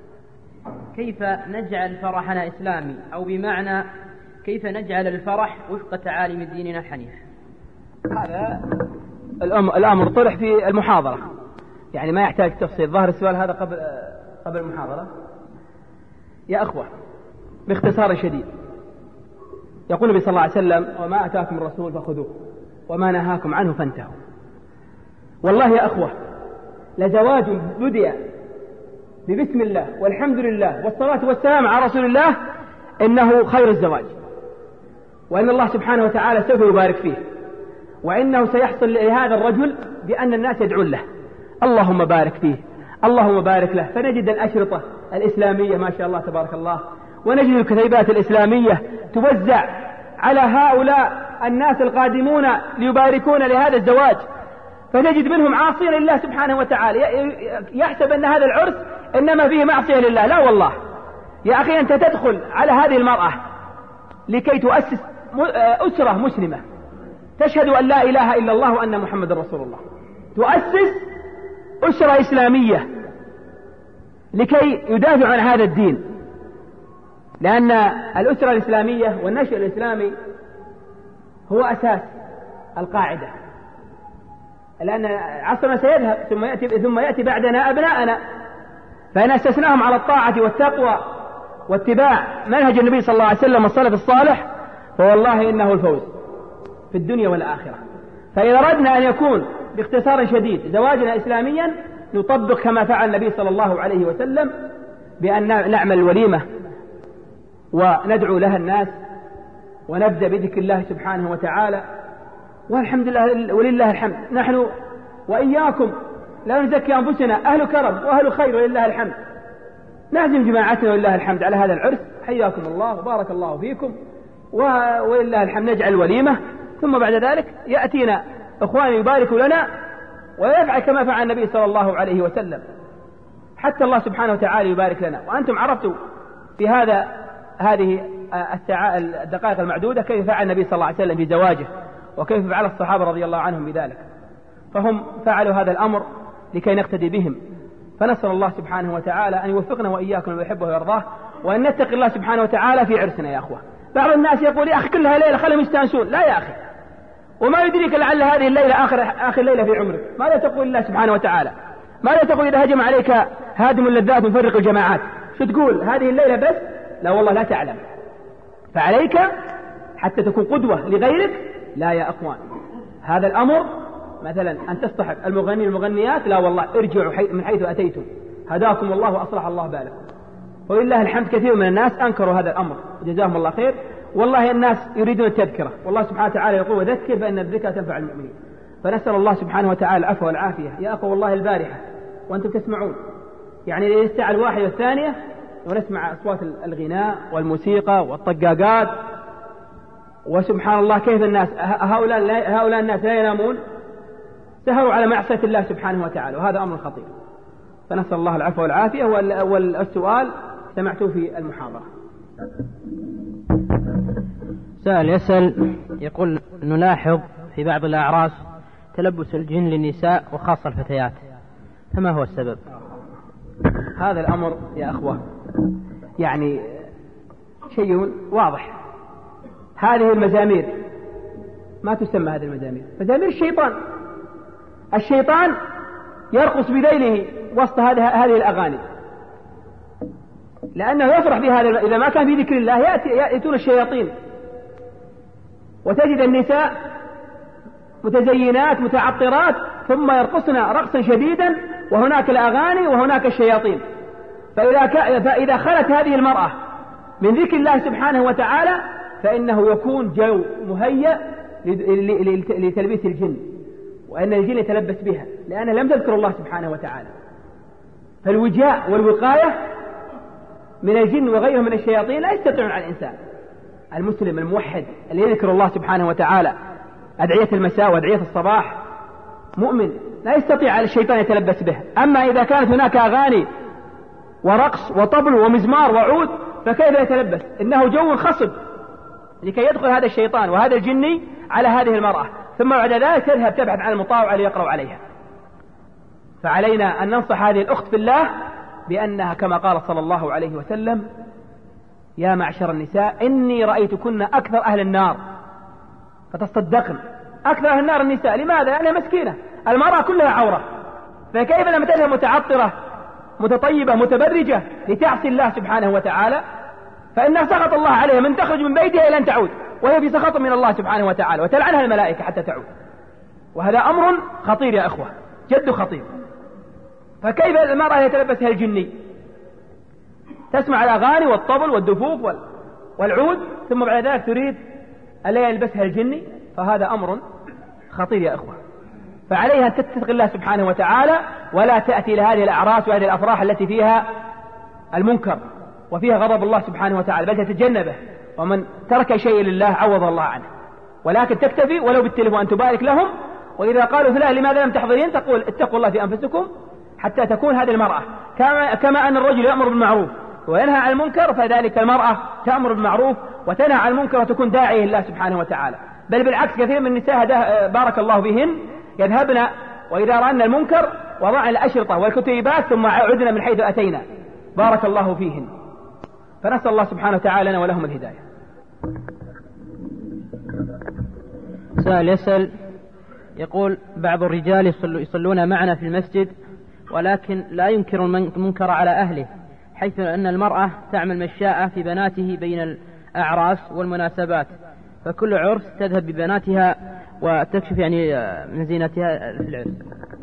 كيف نجعل فرحنا إسلامي، أو بمعنى كيف نجعل الفرح وفق تعاليم ديننا الحنيف؟ هذا الأمر طرح في المحاضرة، يعني ما يحتاج تفصيل. ظهر السؤال هذا قبل قبل المحاضرة. يا أخوة باختصار شديد، يقول النبي صلى الله عليه وسلم: وما أتاكم الرسول فخذوه وما نهاكم عنه فانتهوا. والله يا أخوة لزواج بدأ ببسم الله والحمد لله والصلاة والسلام على رسول الله إنه خير الزواج، وإن الله سبحانه وتعالى سوف يبارك فيه، وإنه سيحصل لهذا الرجل بأن الناس يدعون له اللهم بارك فيه اللهم بارك له. فنجد الأشرطة الإسلامية ما شاء الله تبارك الله، ونجد الكتيبات الإسلامية توزع على هؤلاء الناس القادمون ليباركون لهذا الزواج، فنجد منهم عاصين لله سبحانه وتعالى، يحسب أن هذا العرس إنما فيه معصية لله. لا والله يا أخي، أنت تدخل على هذه المرأة لكي تؤسس أسرة مسلمة تشهد أن لا إله إلا الله وأن محمد رسول الله، تؤسس أسرة إسلامية لكي يدافع عن هذا الدين، لأن الأسرة الإسلامية والنشأ الإسلامي هو أساس القاعدة، لأن عصرنا سيذهب ثم يأتي, ثم يأتي بعدنا أبناءنا، فإن أسسناهم على الطاعة والتقوى واتباع منهج النبي صلى الله عليه وسلم السلف الصالح فوالله إنه الفوز في الدنيا والآخرة. فإذا أردنا أن يكون باختصار شديد زواجنا إسلاميا نطبق كما فعل النبي صلى الله عليه وسلم بأن نعمل وليمة وندعو لها الناس ونبدأ بذكر الله سبحانه وتعالى، والحمد لله ولله الحمد. نحن وإياكم لا نزكي أنفسنا، أهل كرم وأهل خير ولله الحمد. نعزم جماعتنا ولله الحمد على هذا العرس، حياكم الله وبارك الله فيكم ولله الحمد. نجعل وليمة، ثم بعد ذلك يأتينا إخواني يباركوا لنا ويفعل كما فعل النبي صلى الله عليه وسلم، حتى الله سبحانه وتعالى يبارك لنا. وأنتم عرفتوا في هذا هذه الدقائق المعدودة كيف فعل النبي صلى الله عليه وسلم في زواجه، وكيف فعل الصحابة رضي الله عنهم بذلك، فهم فعلوا هذا الأمر لكي نقتدي بهم. فنسأل الله سبحانه وتعالى أن يوفقنا وإياكم ويحبه ويرضاه، وأن نتقي الله سبحانه وتعالى في عرسنا يا أخوة. بعض الناس يقول يا أخي كلها ليلة خلهم يستانسون. لا يا أخي، وما يدريك لعل هذه الليلة آخر, آخر ليلة في عمرك. ماذا تقول الله سبحانه وتعالى؟ ماذا تقول إذا هجم عليك هادم اللذات مفرق الجماعات؟ شو تقول؟ هذه الليلة بس؟ لا والله لا تعلم. فعليك حتى تكون قدوة لغيرك. لا يا أخوان، هذا الأمر مثلا أن تصطحب المغني المغنيات، لا والله ارجعوا حي من حيث أتيتم، هداكم الله وأصلح الله بالكم. ولله الحمد كثير من الناس أنكروا هذا الأمر، جزاهم الله خير. والله الناس يريدون التذكرة، والله سبحانه وتعالى يقول وذكر فإن الذكرى تنفع المؤمنين. فنسأل الله سبحانه وتعالى العفو والعافية. يا أخوة والله البارحة وأنتم تسمعون يعني الساعة الواحدة والثانية ونسمع أصوات الغناء والموسيقى والطقاقات، وسبحان الله كيف الناس هؤلاء هؤلاء الناس لا ينامون، سهروا على معصية الله سبحانه وتعالى، وهذا أمر خطير. فنسأل الله العفو والعافية. والسؤال سمعته في المحاضرة. سأل يسأل يقول نلاحظ في بعض الأعراس تلبس الجن للنساء وخاصة الفتيات، فما هو السبب؟ هذا الأمر يا أخوة يعني شيء واضح. هذه المزامير ما تسمى هذه المزامير، مزامير الشيطان. الشيطان يرقص بذيله وسط هذه الأغاني، لأنه يفرح بهذا. إذا ما كان في ذكر الله يأتي يأتون الشياطين، وتجد النساء متزينات متعطرات ثم يرقصن رقصا شديدا، وهناك الأغاني وهناك الشياطين. فإذا, فإذا خلت هذه المرأة من ذكر الله سبحانه وتعالى فإنه يكون جو مهيأ لتلبيس الجن، وأن الجن يتلبس بها لأنها لم تذكر الله سبحانه وتعالى. فالوجاء والوقاية من الجن وغيرهم من الشياطين لا يستطيعون على الإنسان المسلم الموحد اللي يذكر الله سبحانه وتعالى أدعية المساء وأدعية الصباح، مؤمن لا يستطيع على الشيطان يتلبس به. أما إذا كانت هناك أغاني ورقص وطبل ومزمار وعود فكيف يتلبس؟ إنه جو خصب لكي يدخل هذا الشيطان وهذا الجني على هذه المرأة، ثم بعد ذلك تذهب تبحث عن المطاوع ليقرأ عليها. فعلينا أن ننصح هذه الأخت في الله بأنها كما قال صلى الله عليه وسلم يا معشر النساء إني رأيتكن أكثر أهل النار فتصدقن. أكثر أهل النار النساء، لماذا؟ لأنها مسكينة، المرأة كلها عورة، فكيف لما تذهب متعطرة متطيبة متبرجة لتعصي الله سبحانه وتعالى فإنها سخط الله عليها من تخرج من بيتها إلى أن تعود وهي في سخط من الله سبحانه وتعالى، وتلعنها الملائكة حتى تعود. وهذا أمر خطير يا أخوة، جد خطير. فكيف المرأة يتلبسها الجني؟ تسمع الأغاني والطبل والدفوف والعود ثم بعد ذلك تريد ألا يلبسها الجني، فهذا أمر خطير يا أخوة. فعليها أن تتقي الله سبحانه وتعالى ولا تأتي لهذه الأعراس وهذه الأفراح التي فيها المنكر وفيها غضب الله سبحانه وتعالى، بل تتجنبه. ومن ترك شيء لله عوض الله عنه. ولكن تكتفي ولو بالتلفون أن تبارك لهم، وإذا قالوا فلان لماذا لم تحضرين تقول اتقوا الله في أنفسكم حتى تكون هذه المرأة كما, كما أن الرجل يأمر بالمعروف وينهى عن المنكر، فذلك المرأة تأمر بالمعروف وتنهى عن المنكر وتكون داعية لله سبحانه وتعالى. بل بالعكس كثير من النساء بارك الله بهن يذهبن وإذا رأن المنكر وضعن الأشرطة والكتيبات ثم عدنا من حيث أتينا، بارك الله فيهن. فنسأل الله سبحانه وتعالى لنا ولهم الهداية. سؤال يسأل يقول بعض الرجال يصلون معنا في المسجد ولكن لا ينكر المنكر على أهله، حيث أن المرأة تعمل مشاءة في بناته بين الأعراس والمناسبات، فكل عرس تذهب ببناتها وتكشف يعني من زينتها في العرس.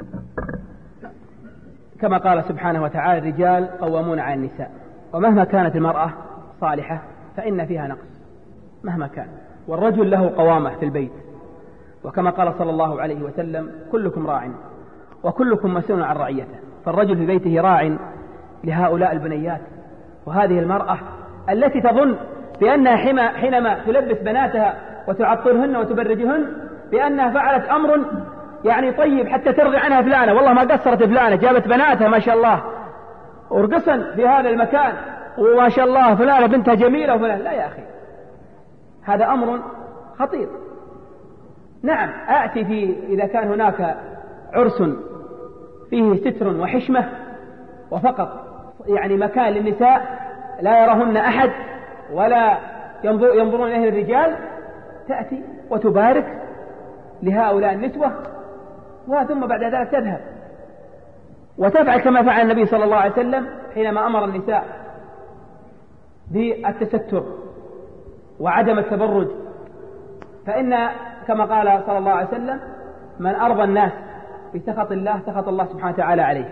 كما قال سبحانه وتعالى الرجال قوامون على النساء، ومهما كانت المرأة صالحة فإن فيها نقص مهما كان، والرجل له قوامة في البيت، وكما قال صلى الله عليه وسلم كلكم راع وكلكم مسؤول عن رعيته. فالرجل في بيته راع لهؤلاء البنيات وهذه المرأة التي تظن بأنها حينما تلبس بناتها وتعطرهن وتبرجهن بأنها فعلت أمر يعني طيب حتى ترضي عنها فلانة، والله ما قصرت فلانة، جابت بناتها ما شاء الله ورقصن في هذا المكان وما شاء الله فلانة بنتها جميلة وفلانة. لا يا أخي، هذا أمر خطير. نعم أأتي في إذا كان هناك عرس فيه ستر وحشمة وفقط يعني مكان للنساء لا يرهن أحد ولا ينظرون إليه الرجال، تأتي وتبارك لهؤلاء النسوة وثم بعد ذلك تذهب وتفعل كما فعل النبي صلى الله عليه وسلم حينما أمر النساء بالتستر وعدم التبرج. فإن كما قال صلى الله عليه وسلم من أرضى الناس بسخط الله سخط الله سبحانه وتعالى عليه،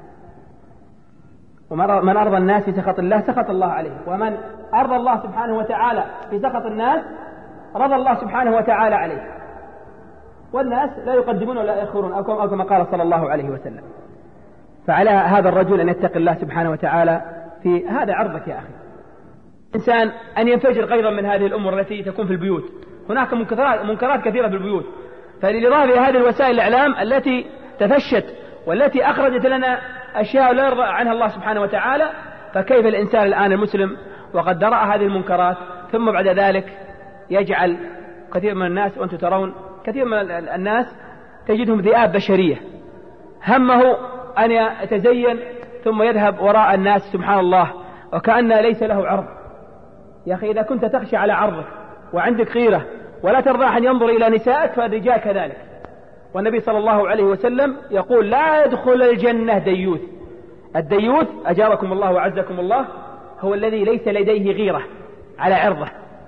ومن أرضى الناس بسخط الله سخط الله عليه، ومن أرضى الله سبحانه وتعالى بسخط الناس رضى الله سبحانه وتعالى عليه. والناس لا يقدمون ولا يأخرون أو كما قال صلى الله عليه وسلم. فعلى هذا الرجل أن يتقي الله سبحانه وتعالى في هذا عرضك يا أخي. إنسان أن ينفجر غيظا من هذه الأمور التي تكون في البيوت. هناك منكرات, منكرات كثيرة في البيوت، فلإضافة هذه الوسائل الإعلام التي تفشت والتي أخرجت لنا أشياء لا يرضى عنها الله سبحانه وتعالى، فكيف الإنسان الآن المسلم وقد درأ هذه المنكرات ثم بعد ذلك يجعل كثير من الناس، وأنتم ترون كثير من الناس تجدهم ذئاب بشرية همه أن يتزين ثم يذهب وراء الناس سبحان الله وكأن ليس له عرض. يا أخي إذا كنت تخشى على عرضك وعندك غيرة ولا ترضى أن ينظر إلى نسائك فالرجال كذلك. والنبي صلى الله عليه وسلم يقول لا يدخل الجنة ديوث. الديوث أجابكم الله وعزكم الله هو الذي ليس لديه غيرة على عرضه،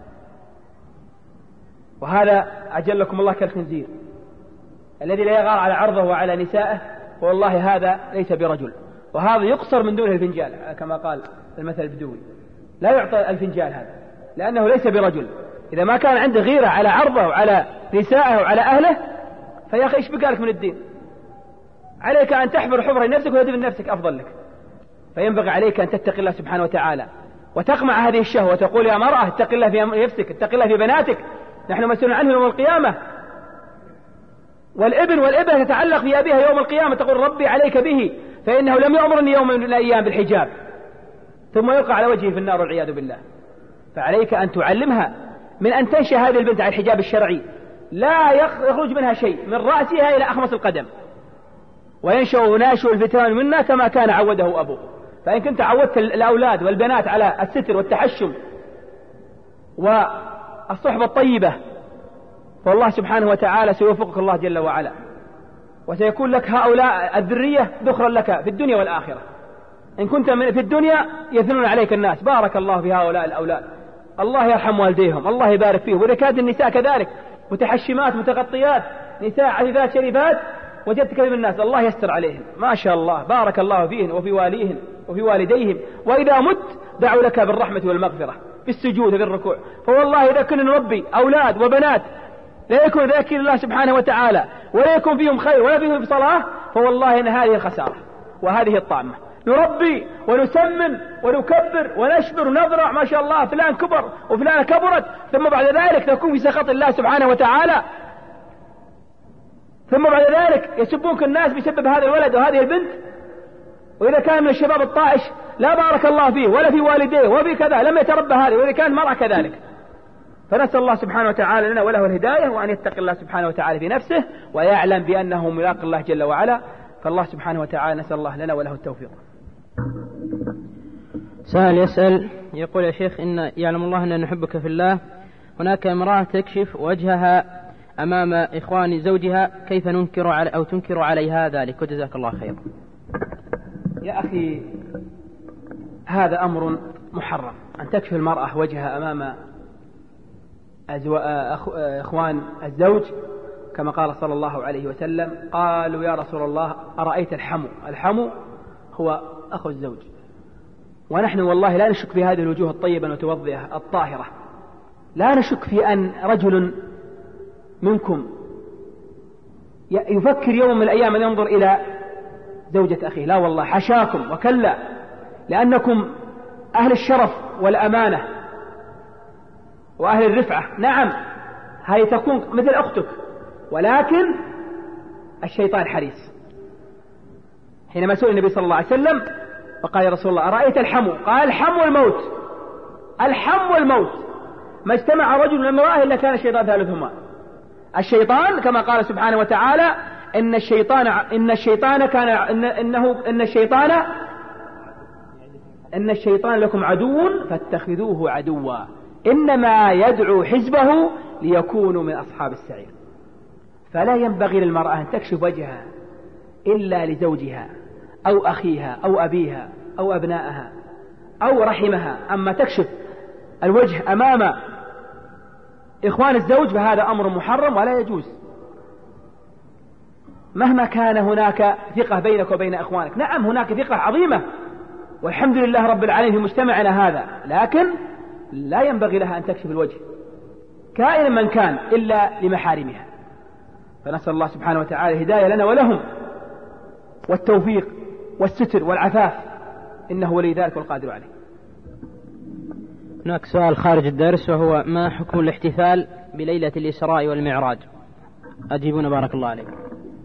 وهذا أجلكم الله كالخنزير الذي لا يغار على عرضه وعلى نسائه، والله هذا ليس برجل، وهذا يقصر من دونه الفنجال كما قال المثل البدوي، لا يعطى الفنجال هذا لأنه ليس برجل. إذا ما كان عنده غيرة على عرضه وعلى نسائه وعلى أهله فيا أخي إيش بقالك من الدين؟ عليك أن تحفر حفرة لنفسك وتدفن نفسك أفضل لك. فينبغي عليك أن تتقي الله سبحانه وتعالى وتقمع هذه الشهوة وتقول يا مرأة اتق الله في نفسك، اتق الله في بناتك، نحن مسؤولون عنه يوم القيامة. والابن والابنة تتعلق في أبيها يوم القيامة تقول ربي عليك به فإنه لم يأمرني يوم من الأيام بالحجاب، ثم يلقى على وجهه في النار والعياذ بالله. فعليك أن تعلمها من أن تنشأ هذه البنت على الحجاب الشرعي، لا يخرج منها شيء من رأسها إلى أخمص القدم، وينشأ وناشئ الفتيان منا كما كان عوده أبوه. فإن كنت عودت الأولاد والبنات على الستر والتحشم والصحبة الطيبة فالله سبحانه وتعالى سيوفقك الله جل وعلا، وسيكون لك هؤلاء الذرية ذخرا لك في الدنيا والآخرة. إن كنت في الدنيا يثنون عليك الناس بارك الله في هؤلاء الأولاد، الله يرحم والديهم، الله يبارك فيهم. وإذا كانت النساء كذلك متحشمات متغطيات نساء عفيفات شريفات وجدت كثير من الناس الله يستر عليهم ما شاء الله بارك الله فيهن وفي واليهن وفي والديهم، وإذا مت دعوا لك بالرحمة والمغفرة بالسجود وفي الركوع. فوالله إذا كنا نربي أولاد وبنات لا يكون ذاكر الله سبحانه وتعالى ولا يكون فيهم خير ولا فيهم صلاة فوالله إن هذه الخسارة وهذه الطامة. نربي ونسمن ونكبر ونشبر ونضرع ما شاء الله فلان كبر وفلان كبرت، ثم بعد ذلك تكون في سخط الله سبحانه وتعالى، ثم بعد ذلك يسبونك الناس بسبب هذا الولد وهذه البنت. وإذا كان من الشباب الطائش لا بارك الله فيه ولا في والديه وفي كذا لم يتربى هذه، وإذا كان مرأة كذلك. فنسأل الله سبحانه وتعالى لنا وله الهداية، وأن يتقي الله سبحانه وتعالى في نفسه ويعلم بأنه ملاق الله جل وعلا. فالله سبحانه وتعالى نسأل الله لنا وله التوفيق. سائل يسأل يقول يا شيخ إن يعلم الله أن نحبك في الله، هناك امرأة تكشف وجهها أمام إخوان زوجها، كيف ننكر على أو تنكر عليها ذلك؟ وجزاك الله خير. يا أخي هذا أمر محرم أن تكشف المرأة وجهها أمام إخوان الزوج، كما قال صلى الله عليه وسلم قالوا يا رسول الله أرأيت الحمو؟ الحمو هو أخو الزوج، ونحن والله لا نشك في هذه الوجوه الطيبة المتوضئة الطاهرة لا نشك في أن رجل منكم يفكر يوم من الأيام أن ينظر إلى زوجة أخيه، لا والله حشاكم وكلا، لأنكم أهل الشرف والأمانة وأهل الرفعة. نعم هذه تكون مثل أختك، ولكن الشيطان حريص. حينما سئل النبي صلى الله عليه وسلم فقال يا رسول الله أرأيت الحمو؟ قال الحمو الموت، الحمو الموت، ما اجتمع رجل وامرأة إلا كان الشيطان ثالثهما. الشيطان كما قال سبحانه وتعالى إن الشيطان إن الشيطان كان إن إنه إن الشيطان إن الشيطان لكم عدو فاتخذوه عدوا إنما يدعو حزبه ليكونوا من أصحاب السعير. فلا ينبغي للمرأة أن تكشف وجهها إلا لزوجها أو أخيها أو أبيها أو أبنائها أو رحمها. أما تكشف الوجه أمام إخوان الزوج فهذا أمر محرم ولا يجوز، مهما كان هناك ثقة بينك وبين إخوانك. نعم هناك ثقة عظيمة والحمد لله رب العالمين في مجتمعنا هذا، لكن لا ينبغي لها أن تكشف الوجه كائنا من كان إلا لمحارمها. فنسأل الله سبحانه وتعالى الهداية لنا ولهم والتوفيق والستر والعفاف، إنه ولي ذلك والقادر عليه. هناك سؤال خارج الدرس وهو ما حكم الاحتفال بليلة الإسراء والمعراج؟ أجيبون بارك الله عليك.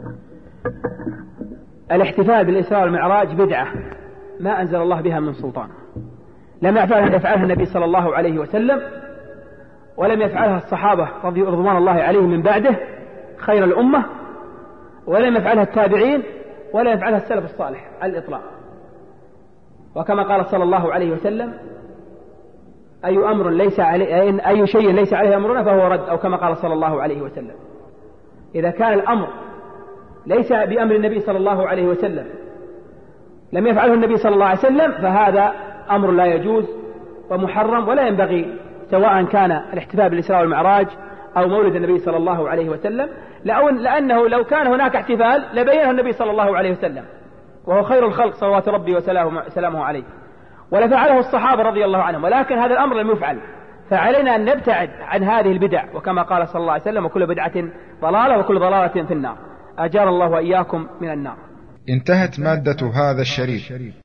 الاحتفال بالإسراء والمعراج بدعة ما أنزل الله بها من سلطان، لم يفعلها النبي صلى الله عليه وسلم، ولم يفعلها الصحابة رضوان الله عليهم من بعده خير الأمة، ولم يفعلها التابعين، ولا يفعلها السلف الصالح على الإطلاق. وكما قال صلى الله عليه وسلم أي أمر ليس عليه أي شيء ليس عليه أمرنا فهو رد، أو كما قال صلى الله عليه وسلم. إذا كان الأمر ليس بأمر النبي صلى الله عليه وسلم لم يفعله النبي صلى الله عليه وسلم فهذا أمر لا يجوز ومحرم، ولا ينبغي سواء كان الاحتفال بالإسراء والمعراج أو مولد النبي صلى الله عليه وسلم، لأنه لو كان هناك احتفال لبينه النبي صلى الله عليه وسلم وهو خير الخلق صلوات ربي وسلامه عليه، ولفعله الصحابة رضي الله عنهم، ولكن هذا الأمر لم يفعل. فعلينا أن نبتعد عن هذه البدع، وكما قال صلى الله عليه وسلم وكل بدعة ضلالة وكل ضلالة في النار. أجار الله وإياكم من النار. انتهت مادة هذا الشريط.